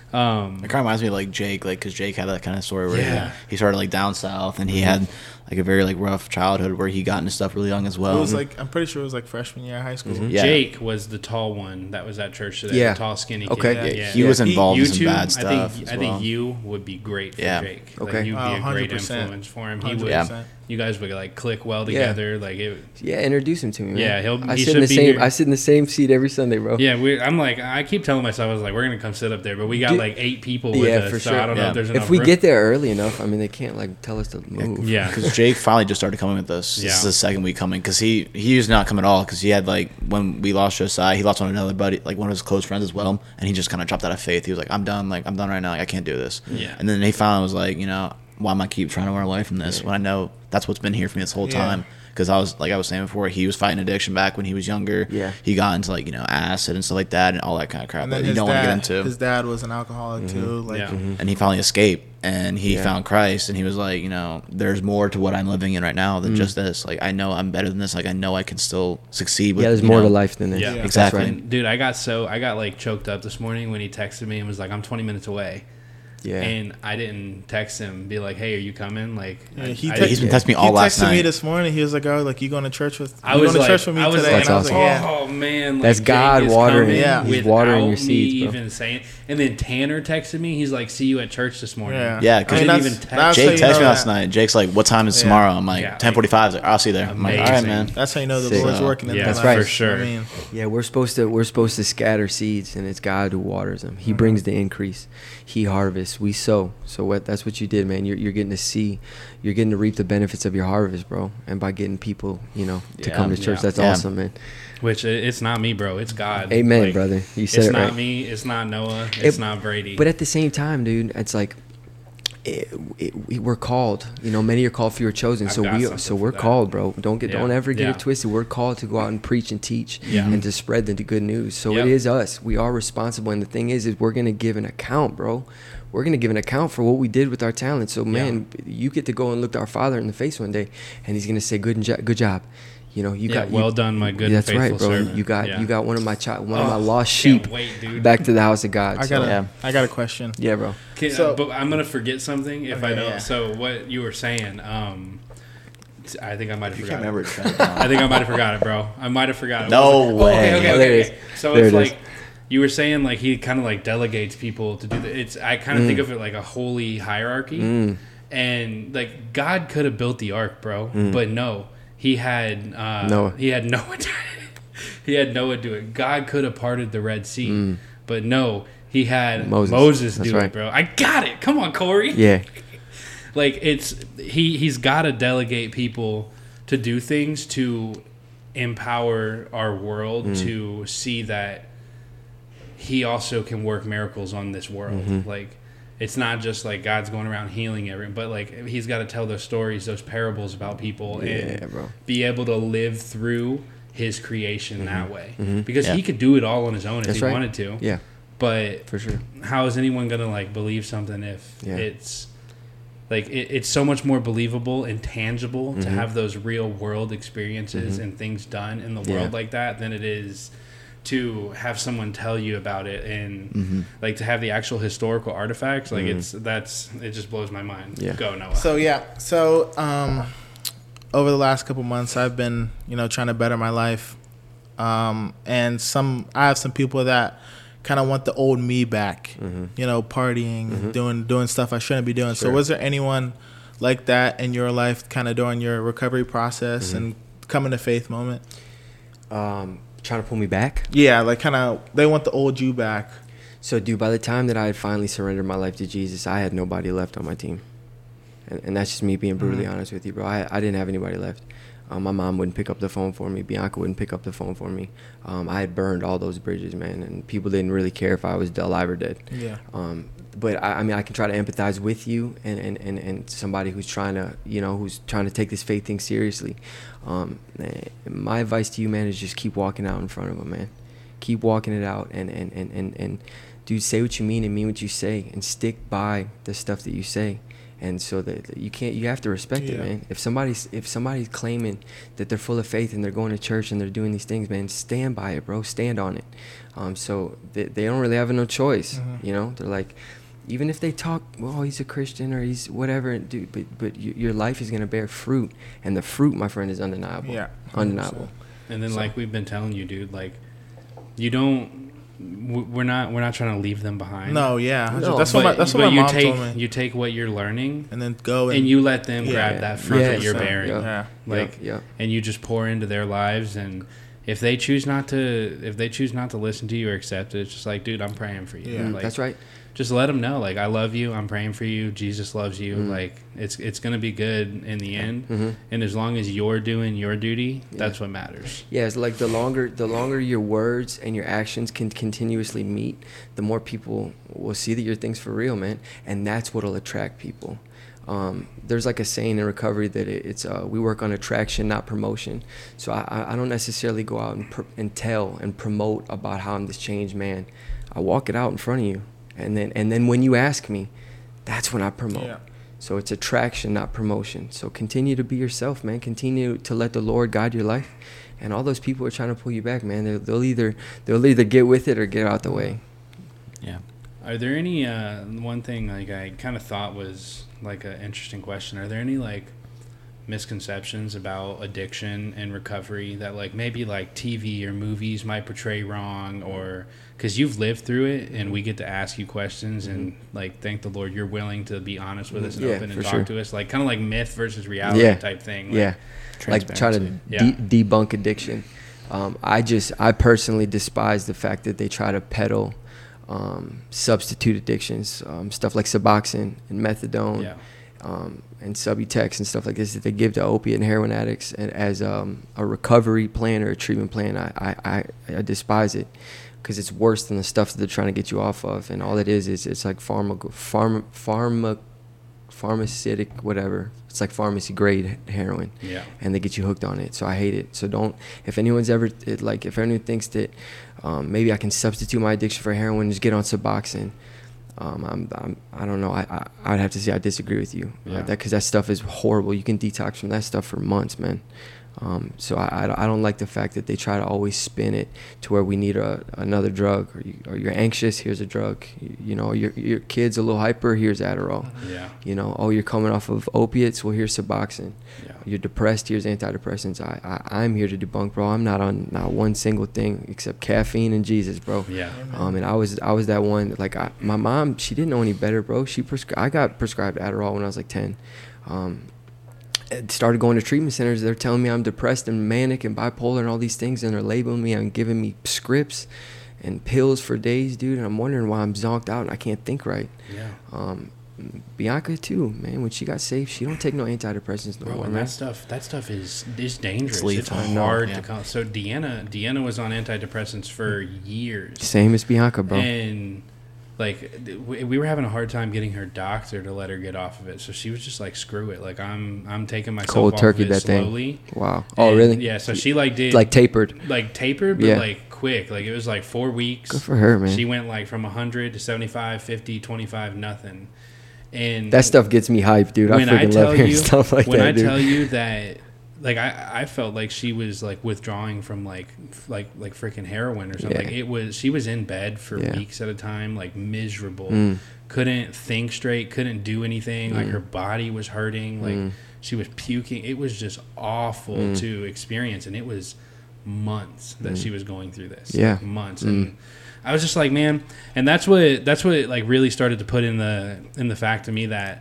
Speaker 1: Um,
Speaker 2: It kind of reminds me of like Jake, like because Jake had that kind of story where
Speaker 1: Yeah.
Speaker 2: he, he started like down south and he had like a very like rough childhood where he got into stuff really young as well.
Speaker 4: It was like I'm pretty sure it was like freshman year of high school.
Speaker 2: Yeah.
Speaker 1: Jake was the tall one that was at church today.
Speaker 3: Yeah.
Speaker 1: The tall, skinny
Speaker 3: Okay.
Speaker 1: kid.
Speaker 2: yeah,
Speaker 1: Yeah.
Speaker 2: he was
Speaker 4: Yeah.
Speaker 2: involved
Speaker 1: you
Speaker 2: in some
Speaker 1: two,
Speaker 2: bad
Speaker 1: I
Speaker 2: stuff.
Speaker 1: think
Speaker 2: as
Speaker 1: I
Speaker 2: well.
Speaker 1: think you would be great for
Speaker 2: Yeah.
Speaker 1: Jake.
Speaker 3: Okay.
Speaker 1: Like, you'd be
Speaker 4: Oh,
Speaker 1: a great
Speaker 4: one hundred percent.
Speaker 1: influence for him. He
Speaker 4: one hundred
Speaker 1: would.
Speaker 4: percent.
Speaker 1: You guys would like click well together. Like it.
Speaker 3: Yeah, introduce him to me, man.
Speaker 1: Yeah, he'll-
Speaker 3: I
Speaker 1: he
Speaker 3: sit in the
Speaker 1: should be
Speaker 3: same.
Speaker 1: here.
Speaker 3: I sit in the same seat every Sunday, bro.
Speaker 1: Yeah, we. I'm like, I keep telling myself, I was like, we're gonna come sit up there, but we got
Speaker 3: Dude,
Speaker 1: like eight people with
Speaker 3: yeah,
Speaker 1: us,
Speaker 3: for
Speaker 1: so
Speaker 3: sure.
Speaker 1: I don't know
Speaker 2: Yeah.
Speaker 1: if there's enough
Speaker 3: If we
Speaker 1: room.
Speaker 3: get there early enough, I mean, they can't like tell us to move.
Speaker 1: yeah,
Speaker 2: Because Jake finally just started coming with us. This
Speaker 1: Yeah.
Speaker 2: is the second week coming because he he used to not come at all because he had like when we lost Josiah, he lost on another buddy, like one of his close friends as well, and he just kind of dropped out of faith. He was like, I'm done, like I'm done right now, like, I can't do this.
Speaker 1: Yeah.
Speaker 2: And then he finally was like, you know, why am I keep trying to run away from this
Speaker 3: Yeah.
Speaker 2: when I know that's what's been here for me this whole
Speaker 4: Yeah.
Speaker 2: time. Because I was like I was saying before, he was fighting addiction back when he was younger.
Speaker 3: Yeah.
Speaker 2: He got into like you know acid and stuff like that and all that kind of crap
Speaker 4: And
Speaker 2: that
Speaker 4: then
Speaker 2: you
Speaker 4: his
Speaker 2: don't want to
Speaker 4: dad,
Speaker 2: get into.
Speaker 4: his dad was an alcoholic too. Like,
Speaker 1: Yeah.
Speaker 2: And he finally escaped and he
Speaker 3: Yeah.
Speaker 2: found Christ and he was like, you know, there's more to what I'm living in right now than just this. Like I know I'm better than this. Like I know I can still succeed with
Speaker 3: Yeah, there's
Speaker 2: you
Speaker 3: more
Speaker 2: know,
Speaker 3: to life than this.
Speaker 1: Yeah.
Speaker 3: That's
Speaker 2: Exactly.
Speaker 3: right.
Speaker 1: And, dude, I got so I got like choked up this morning when he texted me and was like, I'm twenty minutes away.
Speaker 3: Yeah.
Speaker 1: And I didn't text him, be like, "Hey, are you coming?" Like,
Speaker 4: Yeah,
Speaker 1: I,
Speaker 4: he
Speaker 1: I,
Speaker 4: text-
Speaker 2: He's been
Speaker 3: Yeah.
Speaker 2: texting me all
Speaker 4: he
Speaker 2: last
Speaker 4: texted me
Speaker 2: night.
Speaker 4: this morning. He was like, "Oh, like you going to church with?
Speaker 1: I
Speaker 4: you
Speaker 1: was
Speaker 4: going
Speaker 1: like,
Speaker 4: to church with me
Speaker 1: I was
Speaker 4: today?"
Speaker 1: like,
Speaker 4: and I was
Speaker 3: That's
Speaker 4: like,
Speaker 3: awesome.
Speaker 4: "Yeah."
Speaker 1: "Oh man, like,
Speaker 3: That's God
Speaker 1: Jake is
Speaker 3: watering-
Speaker 1: coming
Speaker 4: yeah.
Speaker 3: He's watering your
Speaker 1: without
Speaker 3: seeds,
Speaker 1: me
Speaker 3: bro.
Speaker 1: even saying." And then Tanner texted me. He's like, "See you at church this morning."
Speaker 4: Yeah.
Speaker 2: Yeah,
Speaker 1: I
Speaker 2: because
Speaker 1: didn't
Speaker 4: that's-
Speaker 1: even text.
Speaker 4: that's how
Speaker 2: Jake
Speaker 4: you
Speaker 2: texted
Speaker 4: know
Speaker 2: me last
Speaker 4: that-
Speaker 2: night. Jake's like, "What time is
Speaker 4: Yeah.
Speaker 2: tomorrow?" I'm like,
Speaker 1: Yeah, like,
Speaker 2: ten forty-five. Like, I'll see you there. I'm like, all right,
Speaker 1: amazing.
Speaker 2: man.
Speaker 4: That's how you know the
Speaker 3: Sick.
Speaker 4: Lord's working in
Speaker 1: Yeah,
Speaker 4: their
Speaker 3: that's
Speaker 4: life.
Speaker 3: right.
Speaker 1: for sure.
Speaker 4: I mean,
Speaker 3: Yeah, we're supposed to we're supposed to scatter seeds, and it's God who waters them. He brings the increase. He harvests. We sow. So what? That's what you did, man. You're you're getting to see, you're getting to reap the benefits of your harvest, bro. And by getting people, you know, to
Speaker 2: Yeah.
Speaker 3: come to church,
Speaker 1: Yeah.
Speaker 3: that's
Speaker 2: Yeah.
Speaker 3: awesome, man.
Speaker 1: Which it- it's not me, bro. It's God.
Speaker 3: Amen,
Speaker 1: Like,
Speaker 3: brother. You said
Speaker 1: it's
Speaker 3: it
Speaker 1: not
Speaker 3: right.
Speaker 1: me. It's not Noah. It's
Speaker 3: It-
Speaker 1: not Brady.
Speaker 3: But at the same time, dude, it's like it, it, we, we're called. You know, many are called, few are chosen.
Speaker 1: I've
Speaker 3: so
Speaker 1: got
Speaker 3: we,
Speaker 1: something
Speaker 3: so
Speaker 1: for
Speaker 3: we're
Speaker 1: that.
Speaker 3: called, bro. Don't get,
Speaker 1: Yeah.
Speaker 3: don't ever get
Speaker 1: Yeah.
Speaker 3: it twisted. We're called to go out and preach and teach,
Speaker 1: Yeah.
Speaker 3: and to spread the good news. So
Speaker 1: Yep.
Speaker 3: it is us. We are responsible, and the thing is, is we're gonna give an account, bro. We're gonna give an account for what we did with our talent. So man, you get to go and look our Father in the face one day, and He's gonna say, "Good, jo- good job." You know, you
Speaker 1: Yeah,
Speaker 3: got
Speaker 1: well
Speaker 3: you,
Speaker 1: done, my good and
Speaker 3: That's right,
Speaker 1: faithful
Speaker 3: bro.
Speaker 1: servant.
Speaker 3: You got
Speaker 1: Yeah.
Speaker 3: you got one of my child, one of my
Speaker 1: Oh,
Speaker 3: lost
Speaker 1: can't
Speaker 3: sheep
Speaker 1: wait, dude.
Speaker 3: back to the house of God.
Speaker 4: I
Speaker 3: So,
Speaker 4: got a,
Speaker 2: Yeah.
Speaker 4: I got a question.
Speaker 3: yeah, bro.
Speaker 1: Can,
Speaker 4: So-
Speaker 1: but I'm gonna forget something if I
Speaker 4: Okay,
Speaker 1: don't.
Speaker 4: yeah.
Speaker 1: So what you were saying, um, I think I might have
Speaker 2: You
Speaker 1: forgotten.
Speaker 2: can't remember
Speaker 1: it.
Speaker 2: it.
Speaker 1: I think I might have forgot it, bro. I might have forgot it.
Speaker 2: No
Speaker 1: What was it?
Speaker 2: way.
Speaker 1: Oh, okay, okay,
Speaker 3: Oh, there
Speaker 1: okay.
Speaker 3: it is.
Speaker 1: So
Speaker 3: There
Speaker 1: it's
Speaker 3: it is.
Speaker 1: like you were saying, like he kind of like delegates people to do the. It's I kind of think of it like a holy hierarchy,
Speaker 3: Mm.
Speaker 1: and like God could have built the ark, bro,
Speaker 3: Mm.
Speaker 1: but no, he had uh,
Speaker 3: Noah.
Speaker 1: He had Noah. He had Noah do it. God could have parted the Red Sea, but no, he had
Speaker 3: Moses.
Speaker 1: Moses,
Speaker 3: That's
Speaker 1: do
Speaker 3: right.
Speaker 1: it, bro. I got it. Come on, Corey.
Speaker 3: Yeah.
Speaker 1: Like it's he he's got to delegate people to do things to empower our world
Speaker 3: Mm.
Speaker 1: to see that he also can work miracles on this world.
Speaker 3: Mm-hmm.
Speaker 1: Like it's not just like God's going around healing everyone, but like he's got to tell those stories, those parables about people,
Speaker 3: Yeah,
Speaker 1: and
Speaker 3: bro.
Speaker 1: be able to live through his creation that way. Because
Speaker 2: Yeah.
Speaker 1: he could do it all on his own if
Speaker 3: Mm-hmm. That's
Speaker 1: he
Speaker 3: right.
Speaker 1: wanted to.
Speaker 3: Yeah,
Speaker 1: But
Speaker 3: for sure.
Speaker 1: how is anyone gonna like believe something if
Speaker 3: Yeah.
Speaker 1: it's like it, it's so much more believable and tangible to
Speaker 3: Mhm.
Speaker 1: have those real world experiences
Speaker 3: Mhm.
Speaker 1: and things done in the
Speaker 3: Yeah.
Speaker 1: world like that than it is to have someone tell you about it and
Speaker 2: Mhm.
Speaker 1: like to have the actual historical artifacts. Like
Speaker 3: Mhm.
Speaker 1: it's that's it just blows my mind.
Speaker 3: Yeah.
Speaker 1: Go Noah.
Speaker 4: So yeah, so um, over the last couple months, I've been you know trying to better my life, um, and some I have some people that kind of want the old me back.
Speaker 3: Mhm.
Speaker 4: You know, partying,
Speaker 3: Mhm.
Speaker 4: doing doing stuff I shouldn't be doing. So
Speaker 3: Sure.
Speaker 4: was there anyone like that in your life, kind of during your recovery process
Speaker 3: Mhm.
Speaker 4: and coming to faith moment?
Speaker 3: Um, trying to pull me back.
Speaker 4: Yeah, like kind of they want the old you back.
Speaker 3: So, dude, by the time that I had finally surrendered my life to Jesus, I had nobody left on my team. And, and that's just me being brutally
Speaker 4: Mhm.
Speaker 3: honest with you, bro. I, I didn't have anybody left. Um, my mom wouldn't pick up the phone for me. Bianca wouldn't pick up the phone for me. Um, I had burned all those bridges, man, and people didn't really care if I was alive or dead.
Speaker 4: Yeah.
Speaker 3: Um, but I, I mean, I can try to empathize with you and, and, and, and somebody who's trying to, you know, who's trying to take this faith thing seriously. Um, eh, my advice to you, man, is just keep walking out in front of them, man. Keep walking it out and, and, and, and, and dude, say what you mean and mean what you say and stick by the stuff that you say. And so that you can't, you have to respect it,
Speaker 4: Yeah.
Speaker 3: man. If somebody's, if somebody's claiming that they're full of faith and they're going to church and they're doing these things, man, stand by it, bro. Stand on it. Um, so they, they don't really have no choice,
Speaker 4: Mhm.
Speaker 3: you know. They're like, even if they talk, well, he's a Christian or he's whatever, dude, but but y- your life is gonna bear fruit, and the fruit, my friend, is undeniable.
Speaker 4: Yeah,
Speaker 3: undeniable.
Speaker 1: And then,
Speaker 3: So-
Speaker 1: like we've been telling you, dude, like you don't. w- We're not. We're not trying to leave them behind.
Speaker 4: No, yeah,
Speaker 3: No,
Speaker 4: that's
Speaker 1: but,
Speaker 4: what my, that's what
Speaker 1: but
Speaker 4: my
Speaker 1: you
Speaker 4: mom
Speaker 1: take
Speaker 4: told me.
Speaker 1: you take what you're learning
Speaker 4: And then go and,
Speaker 1: and you let them
Speaker 4: Yeah.
Speaker 1: grab that fruit
Speaker 3: Yeah,
Speaker 1: that you're
Speaker 3: so,
Speaker 1: bearing.
Speaker 3: yeah.
Speaker 4: yeah,
Speaker 1: Like,
Speaker 3: yeah,
Speaker 1: and you just pour into their lives, and if they choose not to, if they choose not to listen to you or accept it, it's just like, dude, I'm praying for you.
Speaker 4: Yeah.
Speaker 3: Mm,
Speaker 1: Like,
Speaker 3: that's right.
Speaker 1: just let them know, like, I love you. I'm praying for you. Jesus loves you.
Speaker 3: Mm.
Speaker 1: Like, it's it's gonna be good in the end.
Speaker 3: Mhm.
Speaker 1: And as long as you're doing your duty, that's what matters.
Speaker 3: Yeah, it's like the longer the longer your words and your actions can continuously meet, the more people will see that your thing's for real, man, and that's what'll attract people. Um, there's like a saying in recovery that it, it's uh, we work on attraction, not promotion. So I, I- I don't necessarily go out and, pr- and tell and promote about how I'm this changed man. I walk it out in front of you, and then and then when you ask me, that's when I promote.
Speaker 4: Yeah.
Speaker 3: So it's attraction, not promotion. So continue to be yourself, man. Continue to let the Lord guide your life. And all those people are trying to pull you back, man. They'll, they'll either they'll either get with it or get out the way.
Speaker 2: Yeah.
Speaker 1: Are there any uh, one thing like I kind of thought was like an interesting question? Are there any like misconceptions about addiction and recovery that like maybe like T V or movies might portray wrong, or because you've lived through it and we get to ask you questions and like thank the Lord you're willing to be honest with us and
Speaker 3: Yeah,
Speaker 1: open and
Speaker 3: for
Speaker 1: talk
Speaker 3: sure.
Speaker 1: to us, like kind of like myth versus reality
Speaker 3: Yeah.
Speaker 1: type thing. Like,
Speaker 3: Yeah, like try to
Speaker 2: Transparency.
Speaker 1: Yeah.
Speaker 3: de- debunk addiction. Um, I just I personally despise the fact that they try to peddle um, substitute addictions, um, stuff like Suboxone and methadone.
Speaker 1: Yeah.
Speaker 3: Um, and Subutex and stuff like this that they give to opiate and heroin addicts and as um, a recovery plan or a treatment plan. I, I, I, I despise it because it's worse than the stuff that they're trying to get you off of. And all it is is it's like pharma, pharma, pharma, pharmaceutic, whatever. It's like pharmacy grade heroin.
Speaker 1: Yeah.
Speaker 3: And they get you hooked on it. So I hate it. So don't, if anyone's ever, it, like, if anyone thinks that um, maybe I can substitute my addiction for heroin, just get on Suboxone. Um, I'm, I'm, I don't know. I, I, I'd have to say I disagree with you.
Speaker 1: Yeah.
Speaker 3: Uh, that, because that stuff is horrible. You can detox from that stuff for months, man. Um, so I, I, I don't like the fact that they try to always spin it to where we need a, another drug, or, you, or you're anxious, here's a drug. You, you know, your your kid's a little hyper, here's Adderall.
Speaker 1: Yeah.
Speaker 3: You know, oh, you're coming off of opiates, well, here's Suboxone.
Speaker 1: Yeah.
Speaker 3: You're depressed, here's antidepressants. I, I, I'm here to debunk, bro. I'm not on not one single thing except caffeine and Jesus, bro.
Speaker 1: Yeah.
Speaker 3: Um, and I was I was that one. Like I, my mom, she didn't know any better, bro. She prescri- I got prescribed Adderall when I was like ten. Um, and started going to treatment centers. They're telling me I'm depressed and manic and bipolar and all these things, and they're labeling me and giving me scripts and pills for days, dude. And I'm wondering why I'm zonked out and I can't think right.
Speaker 1: Yeah.
Speaker 3: Um, Bianca too, man. When she got saved, she don't take no antidepressants no
Speaker 1: Bro,
Speaker 3: more,
Speaker 1: and
Speaker 3: man.
Speaker 1: that stuff, that stuff is is dangerous.
Speaker 2: It's
Speaker 1: It's,
Speaker 2: lethal.
Speaker 3: I know,
Speaker 1: hard
Speaker 2: yeah.
Speaker 1: to come. So Deanna, Deanna was on antidepressants for years,
Speaker 3: Same as Bianca, bro.
Speaker 1: and like th- we we were having a hard time getting her doctor to let her get off of it. So she was just like, "Screw it! Like I'm I'm taking myself
Speaker 3: Cold
Speaker 1: off
Speaker 3: turkey
Speaker 1: of it
Speaker 3: that thing.
Speaker 1: slowly."
Speaker 3: Wow. Oh,
Speaker 1: And,
Speaker 3: really?
Speaker 1: Yeah. So she like did
Speaker 3: Like tapered.
Speaker 1: like tapered, but
Speaker 3: Yeah.
Speaker 1: like quick. Like it was like four weeks.
Speaker 3: Good for her, man.
Speaker 1: She went like from one hundred to seventy-five, fifty, twenty-five, nothing. And
Speaker 3: That stuff gets me hyped, dude. I
Speaker 1: when I
Speaker 3: freaking
Speaker 1: tell
Speaker 3: love hearing
Speaker 1: you,
Speaker 3: stuff like
Speaker 1: when
Speaker 3: that,
Speaker 1: I
Speaker 3: dude.
Speaker 1: tell you that, like I, I felt like she was like withdrawing from like, f- like, like freaking heroin or something.
Speaker 3: Yeah.
Speaker 1: Like it was, she was in bed for
Speaker 3: Yeah.
Speaker 1: weeks at a time, like miserable.
Speaker 3: Mm.
Speaker 1: Couldn't think straight. Couldn't do anything. Like
Speaker 3: Mm.
Speaker 1: her body was hurting. Like
Speaker 3: Mm.
Speaker 1: she was puking. It was just awful
Speaker 3: Mm.
Speaker 1: to experience, and it was months that
Speaker 3: Mm.
Speaker 1: she was going through this.
Speaker 3: Yeah.
Speaker 1: Like, months.
Speaker 3: Mm.
Speaker 1: And I was just like, man, and that's what that's what like really started to put in the in the fact to me that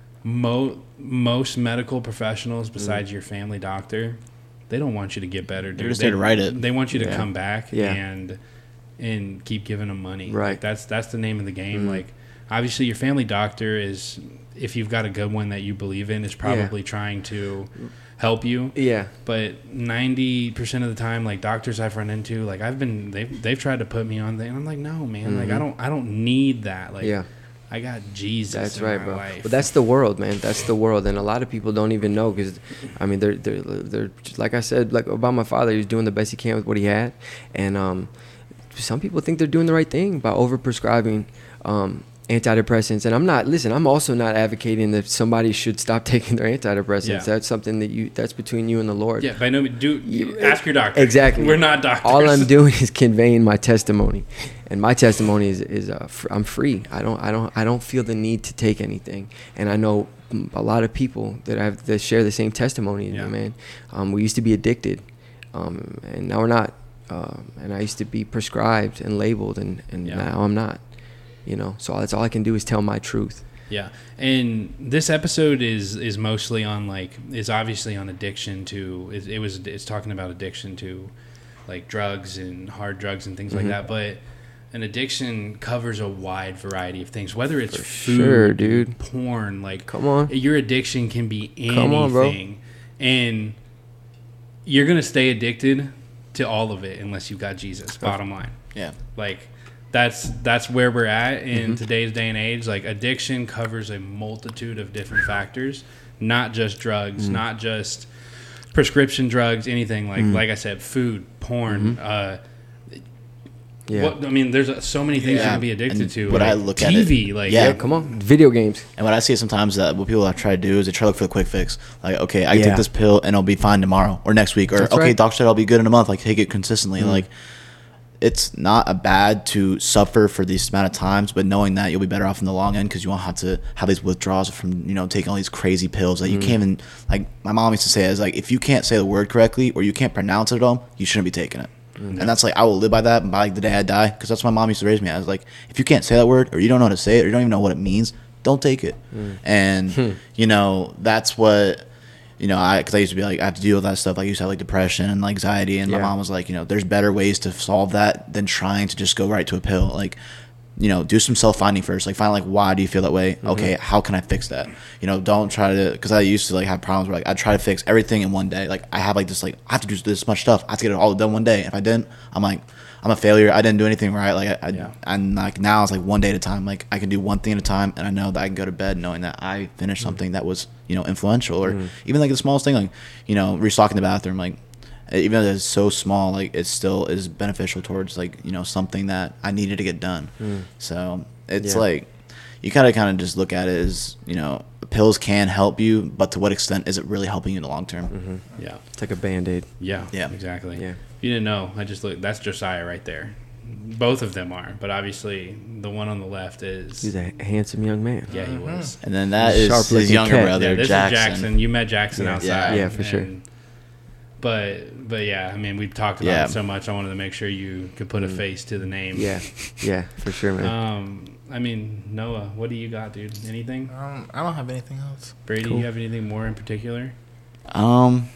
Speaker 1: mo- most medical professionals besides your family doctor, they don't want you to get better, dude.
Speaker 2: They're just
Speaker 1: they,
Speaker 2: there to write it.
Speaker 1: They want you to
Speaker 3: Yeah.
Speaker 1: come back
Speaker 3: Yeah.
Speaker 1: and and keep giving them money.
Speaker 3: Right.
Speaker 1: Like, that's that's the name of the game.
Speaker 3: Mm.
Speaker 1: Like obviously your family doctor is, if you've got a good one that you believe in, is probably trying to help you.
Speaker 3: Yeah.
Speaker 1: But ninety percent of the time, like doctors I've run into, like I've been, they've, they've tried to put me on things. I'm like, no, man, like
Speaker 3: Mhm.
Speaker 1: I don't, I don't need that. Like,
Speaker 3: Yeah.
Speaker 1: I got Jesus.
Speaker 3: That's
Speaker 1: in
Speaker 3: right,
Speaker 1: my
Speaker 3: bro.
Speaker 1: life.
Speaker 3: But that's the world, man. That's the world, and a lot of people don't even know because, I mean, they're they're they're just, like I said, like about my father. He was doing the best he can with what he had, and um, some people think they're doing the right thing by overprescribing um, antidepressants. And I'm not, listen, I'm also not advocating that somebody should stop taking their antidepressants.
Speaker 1: Yeah.
Speaker 3: That's something that you, that's between you and the Lord.
Speaker 1: Yeah, by no means, do
Speaker 3: You-
Speaker 1: ask your doctor.
Speaker 3: Exactly.
Speaker 1: We're not doctors.
Speaker 3: All I'm doing is conveying my testimony, and my testimony is, is uh, fr- I'm free. I don't, I don't, I don't feel the need to take anything. And I know a lot of people that have that share the same testimony as
Speaker 1: Yeah.
Speaker 3: me, man. Um, we used to be addicted, um, and now we're not. Um, and I used to be prescribed and labeled, and, and
Speaker 1: Yeah.
Speaker 3: now I'm not. You know, so that's all I can do is tell my truth.
Speaker 1: Yeah, and this episode is is mostly on like is obviously on addiction to it, it was it's talking about addiction to like drugs and hard drugs and things
Speaker 3: Mm-hmm.
Speaker 1: like that, but an addiction covers a wide variety of things, whether it's
Speaker 3: For
Speaker 1: food,
Speaker 3: sure, dude.
Speaker 1: porn, like
Speaker 3: Come on.
Speaker 1: your addiction can be anything.
Speaker 3: Come on, bro.
Speaker 1: And you're gonna stay addicted to all of it unless you've got Jesus. Bottom line.
Speaker 2: Yeah.
Speaker 1: Like that's that's where we're at in
Speaker 3: Mm-hmm.
Speaker 1: today's day and age. Like addiction covers a multitude of different factors, not just drugs,
Speaker 3: Mm-hmm.
Speaker 1: not just prescription drugs, anything like
Speaker 3: Mm-hmm.
Speaker 1: like I said, food, porn. Uh,
Speaker 3: Yeah.
Speaker 1: what, I mean, there's uh, so many things you
Speaker 2: Yeah,
Speaker 1: can be addicted
Speaker 2: and
Speaker 1: to.
Speaker 2: what
Speaker 1: like
Speaker 2: I look at
Speaker 1: T
Speaker 2: it-
Speaker 1: V, like
Speaker 2: Yeah.
Speaker 3: Yeah, come on. Video games.
Speaker 2: And what I see sometimes that what people try to do is they try to look for the quick fix. Like, okay, I can
Speaker 3: Yeah.
Speaker 2: take this pill and I'll be fine tomorrow or next week. Or,
Speaker 3: That's
Speaker 2: okay,
Speaker 3: right.
Speaker 2: doctor said I'll be good in a month. Like, take it consistently. Like, it's not a bad to suffer for this amount of times, but knowing that you'll be better off in the long end because you won't have to have these withdrawals from, you know, taking all these crazy pills that you can't even, like, my mom used to say, is like, if you can't say the word correctly or you can't pronounce it at all, you shouldn't be taking it. And that's like, I will live by that by like the day I die, because that's what my mom used to raise me as. Like, if you can't say that word or you don't know how to say it or you don't even know what it means, don't take it. And, you know, that's what, you know, I, because I used to be like, I have to deal with that stuff. Like, I used to have like depression and anxiety. And my
Speaker 3: Yeah.
Speaker 2: mom was like, you know, there's better ways to solve that than trying to just go right to a pill. Like, you know, do some self-finding first. Like, find like, why do you feel that way? Okay, how can I fix that? You know, don't try to, because I used to like have problems where like I try to fix everything in one day. Like, I have like this, like, I have to do this much stuff. I have to get it all done one day. If I didn't, I'm like, I'm a failure. I didn't do anything right. Like, I, I
Speaker 1: Yeah.
Speaker 2: and like now it's like one day at a time. Like, I can do one thing at a time, and I know that I can go to bed knowing that I finished something that was, you know, influential, or even like the smallest thing, like, you know, restocking the bathroom. Like, even though it's so small, like, it still is beneficial towards like, you know, something that I needed to get done. So it's
Speaker 3: Yeah.
Speaker 2: like, you kind of kind of just look at it as, you know, pills can help you, but to what extent is it really helping you in the long term?
Speaker 1: yeah,
Speaker 3: It's like a Band-Aid.
Speaker 1: yeah,
Speaker 2: Yeah.
Speaker 1: exactly.
Speaker 3: Yeah.
Speaker 1: If you didn't know, I just looked. That's Josiah right there. Both of them are, but obviously the one on the left is.
Speaker 3: He's a handsome young man.
Speaker 1: Yeah, he was.
Speaker 2: And then that is
Speaker 3: Sharp-looking
Speaker 2: his younger
Speaker 3: cat.
Speaker 2: brother,
Speaker 1: Yeah, this
Speaker 2: Jackson.
Speaker 1: is Jackson. You met Jackson
Speaker 3: Yeah.
Speaker 1: outside.
Speaker 3: Yeah, for sure.
Speaker 1: and- But but yeah, I mean, we've talked about
Speaker 2: Yeah.
Speaker 1: it so much. I wanted to make sure you could put a face to the name.
Speaker 3: Yeah, yeah, for sure, man.
Speaker 1: Um, I mean, Noah, what do you got, dude? Anything?
Speaker 4: Um, I don't have anything else.
Speaker 1: Brady,
Speaker 3: Cool.
Speaker 1: you have anything more in particular?
Speaker 2: Um,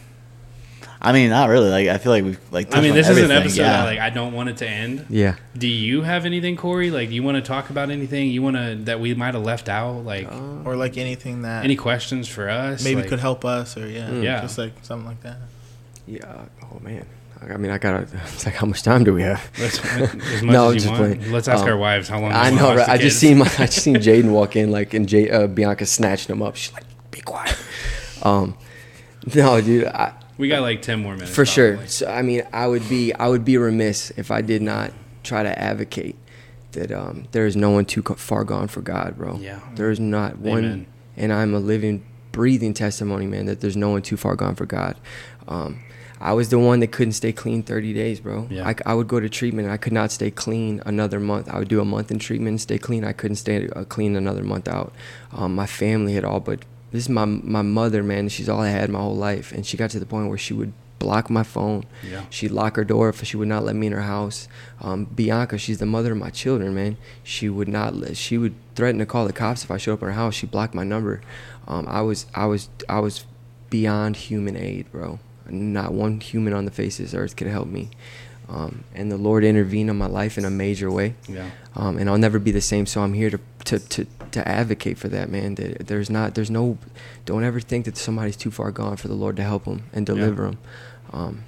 Speaker 2: I mean, not really. Like, I feel like we've like.
Speaker 1: I
Speaker 2: touched
Speaker 1: mean,
Speaker 2: on
Speaker 1: this is an
Speaker 2: everything,
Speaker 1: episode
Speaker 2: yeah.
Speaker 1: that like I don't want it to end.
Speaker 3: yeah.
Speaker 1: Do you have anything, Corey? Like, do you want to talk about anything you want to that we might have left out? Like,
Speaker 4: Or like anything that
Speaker 1: any questions for us?
Speaker 4: maybe
Speaker 1: Like,
Speaker 4: could help us, or yeah,
Speaker 1: Yeah.
Speaker 4: just like something like that.
Speaker 3: Yeah. Oh man. I mean, I gotta. It's like, how much time do we have?
Speaker 1: Let's, as much
Speaker 3: No,
Speaker 1: as you
Speaker 3: just
Speaker 1: want.
Speaker 3: playing.
Speaker 1: Let's ask
Speaker 3: Um,
Speaker 1: our wives how long. they
Speaker 3: I
Speaker 1: wanna
Speaker 3: know,
Speaker 1: watch
Speaker 3: right?
Speaker 1: the
Speaker 3: I just
Speaker 1: kids.
Speaker 3: seen my, I just seen Jaden walk in, like, and Jay, uh, Bianca snatched him up. She's like, "Be quiet." um, no, dude. I,
Speaker 1: We got like ten more minutes.
Speaker 3: for sure.
Speaker 1: probably.
Speaker 3: So I mean, I would be I would be remiss if I did not try to advocate that um, there is no one too co- far gone for God, bro.
Speaker 1: Yeah.
Speaker 3: There is not one,
Speaker 1: Amen.
Speaker 3: and I'm a living, breathing testimony, man, that there's no one too far gone for God. Um, I was the one that couldn't stay clean thirty days, bro.
Speaker 1: Yeah.
Speaker 3: I, I would go to treatment and I could not stay clean another month. I would do a month in treatment and stay clean. I couldn't stay uh, clean another month out. Um, my family had all, but this is my my mother, man. She's all I had my whole life, and she got to the point where she would block my phone.
Speaker 1: Yeah.
Speaker 3: She'd lock her door if she would not let me in her house. Um, Bianca, she's the mother of my children, man. She would not let, she would threaten to call the cops if I showed up in her house. She blocked my number. Um, I was I was I was beyond human aid, bro. Not one human on the face of this earth could help me. Um, and the Lord intervened in my life in a major way.
Speaker 1: Yeah.
Speaker 3: Um, and I'll never be the same. So I'm here to, to, to, to advocate for that, man. That there's not, there's no, don't ever think that somebody's too far gone for the Lord to help them and deliver them. Um,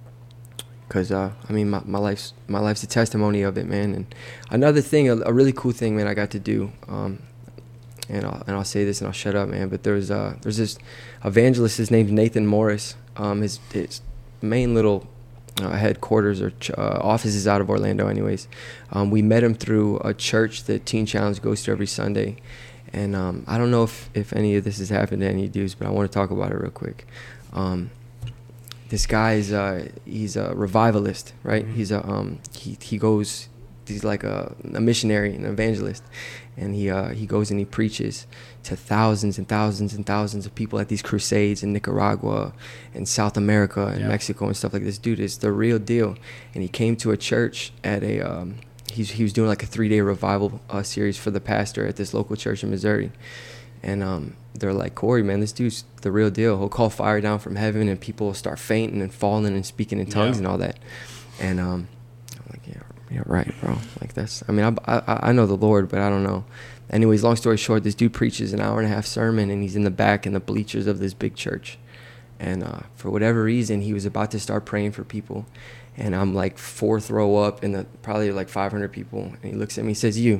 Speaker 3: Cause uh, I mean, my, my life's my life's a testimony of it, man. And another thing, a, a really cool thing, man, I got to do. Um, and I'll and I'll say this and I'll shut up, man. But there's uh there's this evangelist. His name's Nathan Morris. Um, his his main little uh, headquarters or ch- uh, offices out of Orlando anyways. Um, we met him through a church that Teen Challenge goes to every Sunday. And um, I don't know if, if any of this has happened to any dudes, but I want to talk about it real quick. Um, this guy is uh, he's a revivalist, right? Mm-hmm. He's a um, he he goes he's like a, a missionary, an evangelist, and he uh, he goes and he preaches to thousands and thousands and thousands of people at these crusades in Nicaragua and South America and yeah. Mexico and stuff like this. Dude, it's the real deal. And he came to a church at a um, he's he was doing like a three day revival uh, series for the pastor at this local church in Missouri. And um, they're like, Corey, man, this dude's the real deal. He'll call fire down from heaven and people will start fainting and falling and speaking in tongues yeah. and all that. And um, I'm like, yeah, yeah, right, bro. Like that's, I mean, I, I, I know the Lord, but I don't know. Anyways, long story short, this dude preaches an hour and a half sermon and he's in the back in the bleachers of this big church. And uh, for whatever reason, he was about to start praying for people. And I'm like fourth row up in the probably like five hundred people. And he looks at me, he says, you.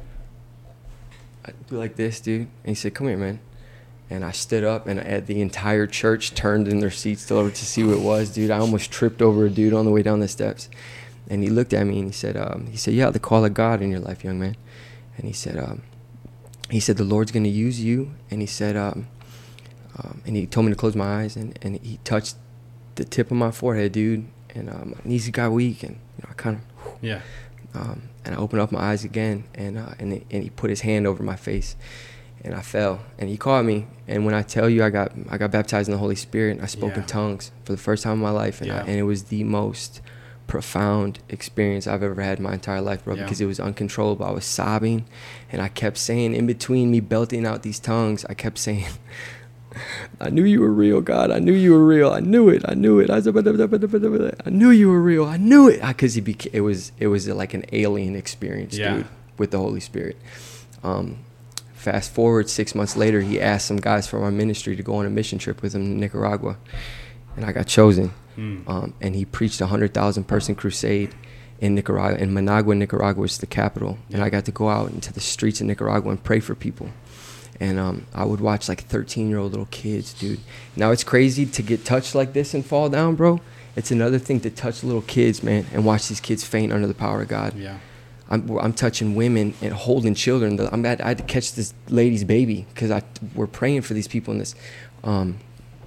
Speaker 3: I do like this, dude. And he said, come here, man. And I stood up and I, the entire church turned in their seats to, to see what it was, dude. I almost tripped over a dude on the way down the steps. And he looked at me and he said, um, he said, you have the call of God in your life, young man. And he said, um, he said, the Lord's going to use you. And he said, um, um, and he told me to close my eyes. And, and he touched the tip of my forehead, dude. And um, my knees got weak. And you know, I kind of,
Speaker 1: yeah.
Speaker 3: Um, and I opened up my eyes again. And, uh, and, it, and he put his hand over my face. And I fell. And he caught me. And when I tell you, I got I got baptized in the Holy Spirit. And I spoke yeah. in tongues for the first time in my life. And, yeah. I, and it was the most profound experience I've ever had in my entire life, bro, yeah. because it was uncontrollable. I was sobbing, and I kept saying, in between me belting out these tongues, I kept saying, I knew you were real, God. I knew you were real. I knew it. I knew it. I knew you were real. I knew it. Because he beca- it was it was like an alien experience, yeah. dude, with the Holy Spirit. Um, fast forward six months later, he asked some guys from our ministry to go on a mission trip with him to Nicaragua, and I got chosen. Mm. Um, and he preached a hundred thousand person crusade in Nicaragua, in Managua, Nicaragua, which is the capital. And I got to go out into the streets of Nicaragua and pray for people. And um, I would watch like thirteen year old little kids, dude. Now it's crazy to get touched like this and fall down, bro. It's another thing to touch little kids, man, and watch these kids faint under the power of God. Yeah. I'm, I'm touching women and holding children. I'm at, I had to catch this lady's baby because I we're praying for these people in this. Um,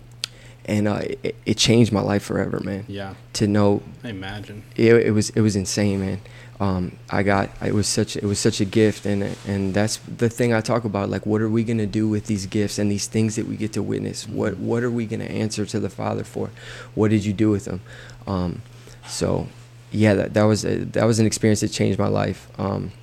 Speaker 3: And uh, it, it changed my life forever, man.
Speaker 1: Yeah.
Speaker 3: To know.
Speaker 1: I imagine.
Speaker 3: It, it was it was insane, man. Um, I got it was such it was such a gift, and and that's the thing I talk about. Like, what are we gonna do with these gifts and these things that we get to witness? What what are we gonna answer to the Father for? What did you do with them? Um, so, yeah, that that was a, that was an experience that changed my life. Um,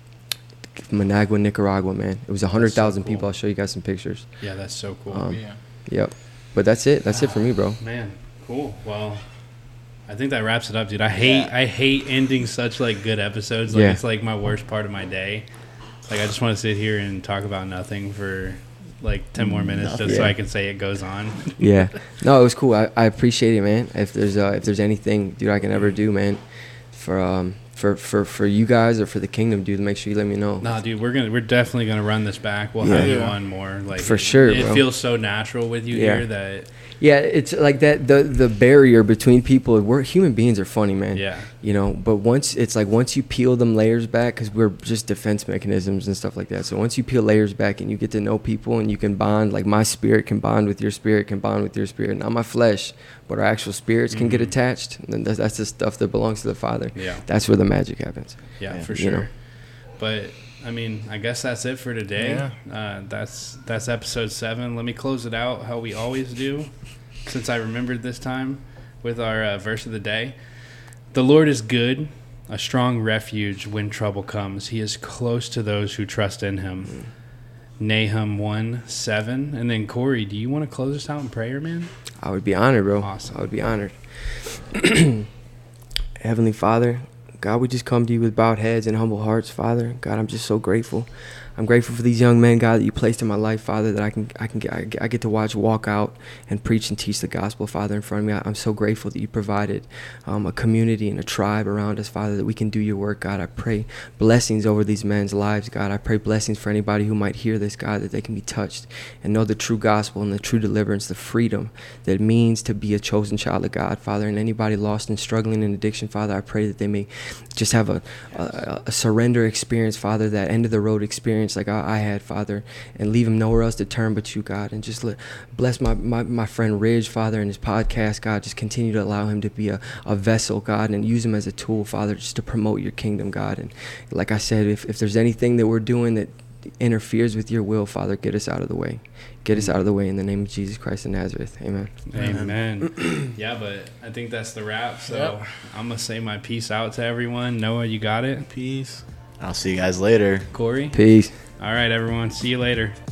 Speaker 3: Managua, Nicaragua, man. It was a hundred thousand so cool. people. I'll show you guys some pictures.
Speaker 1: Yeah, that's so cool.
Speaker 3: Um,
Speaker 1: yeah.
Speaker 3: Yep. But that's it. That's it for me, bro.
Speaker 1: Man, cool. Well, I think that wraps it up, dude. I hate yeah. I hate ending such like good episodes. Like yeah. it's like my worst part of my day. Like I just want to sit here and talk about nothing for like ten more minutes just yeah. so I can say it goes on.
Speaker 3: Yeah. No, it was cool. I, I appreciate it, man. If there's uh, if there's anything, dude, I can ever do, man, for um for, for, for you guys or for the kingdom, dude, make sure you let me know.
Speaker 1: Nah, dude, we're gonna we're definitely gonna run this back. We'll
Speaker 3: yeah.
Speaker 1: have you on more. Like
Speaker 3: for sure,
Speaker 1: it,
Speaker 3: bro.
Speaker 1: It feels so natural with you
Speaker 3: yeah.
Speaker 1: here that.
Speaker 3: Yeah, it's like that. The the barrier between people. We're human beings are funny, man.
Speaker 1: Yeah.
Speaker 3: You know, but once it's like once you peel them layers back, because we're just defense mechanisms and stuff like that. So once you peel layers back and you get to know people and you can bond, like my spirit can bond with your spirit, can bond with your spirit. Not my flesh, but our actual spirits can mm-hmm. get attached. And that's, that's the stuff that belongs to the Father.
Speaker 1: Yeah.
Speaker 3: That's where the magic happens.
Speaker 1: Yeah, yeah. for sure. You know? But I mean, I guess that's it for today. Yeah. Uh, that's that's episode seven. Let me close it out how we always do, since I remembered this time, with our uh, verse of the day. The Lord is good, a strong refuge when trouble comes. He is close to those who trust in him. Mm. Nahum one seven. And then, Corey, do you want to close us out in prayer, man?
Speaker 3: I would be honored, bro.
Speaker 1: Awesome.
Speaker 3: I would be honored. Heavenly Father, God, we just come to you with bowed heads and humble hearts, Father. God, I'm just so grateful. I'm grateful for these young men, God, that you placed in my life, Father, that I can I can I I get to watch walk out and preach and teach the gospel, Father, in front of me. I'm so grateful that you provided um, a community and a tribe around us, Father, that we can do your work, God. I pray blessings over these men's lives, God. I pray blessings for anybody who might hear this, God, that they can be touched and know the true gospel and the true deliverance, the freedom that it means to be a chosen child of God, Father. And anybody lost and struggling in addiction, Father, I pray that they may just have a, a, a surrender experience, Father, that end of the road experience like I, I had, Father, and leave them nowhere else to turn but you, God. And just let, bless my, my, my friend Ridge, Father, and his podcast, God. Just continue to allow him to be a, a vessel, God, and use him as a tool, Father, just to promote your kingdom, God. And like I said, if, if there's anything that we're doing that interferes with your will, Father, get us out of the way. Get us out of the way in the name of Jesus Christ of Nazareth. Amen.
Speaker 1: Amen. Yeah, but I think that's the wrap. So yep. I'm going to say my peace out to everyone. Noah, you got it?
Speaker 4: Peace.
Speaker 2: I'll see you guys later.
Speaker 1: Corey?
Speaker 3: Peace.
Speaker 1: All right, everyone. See you later.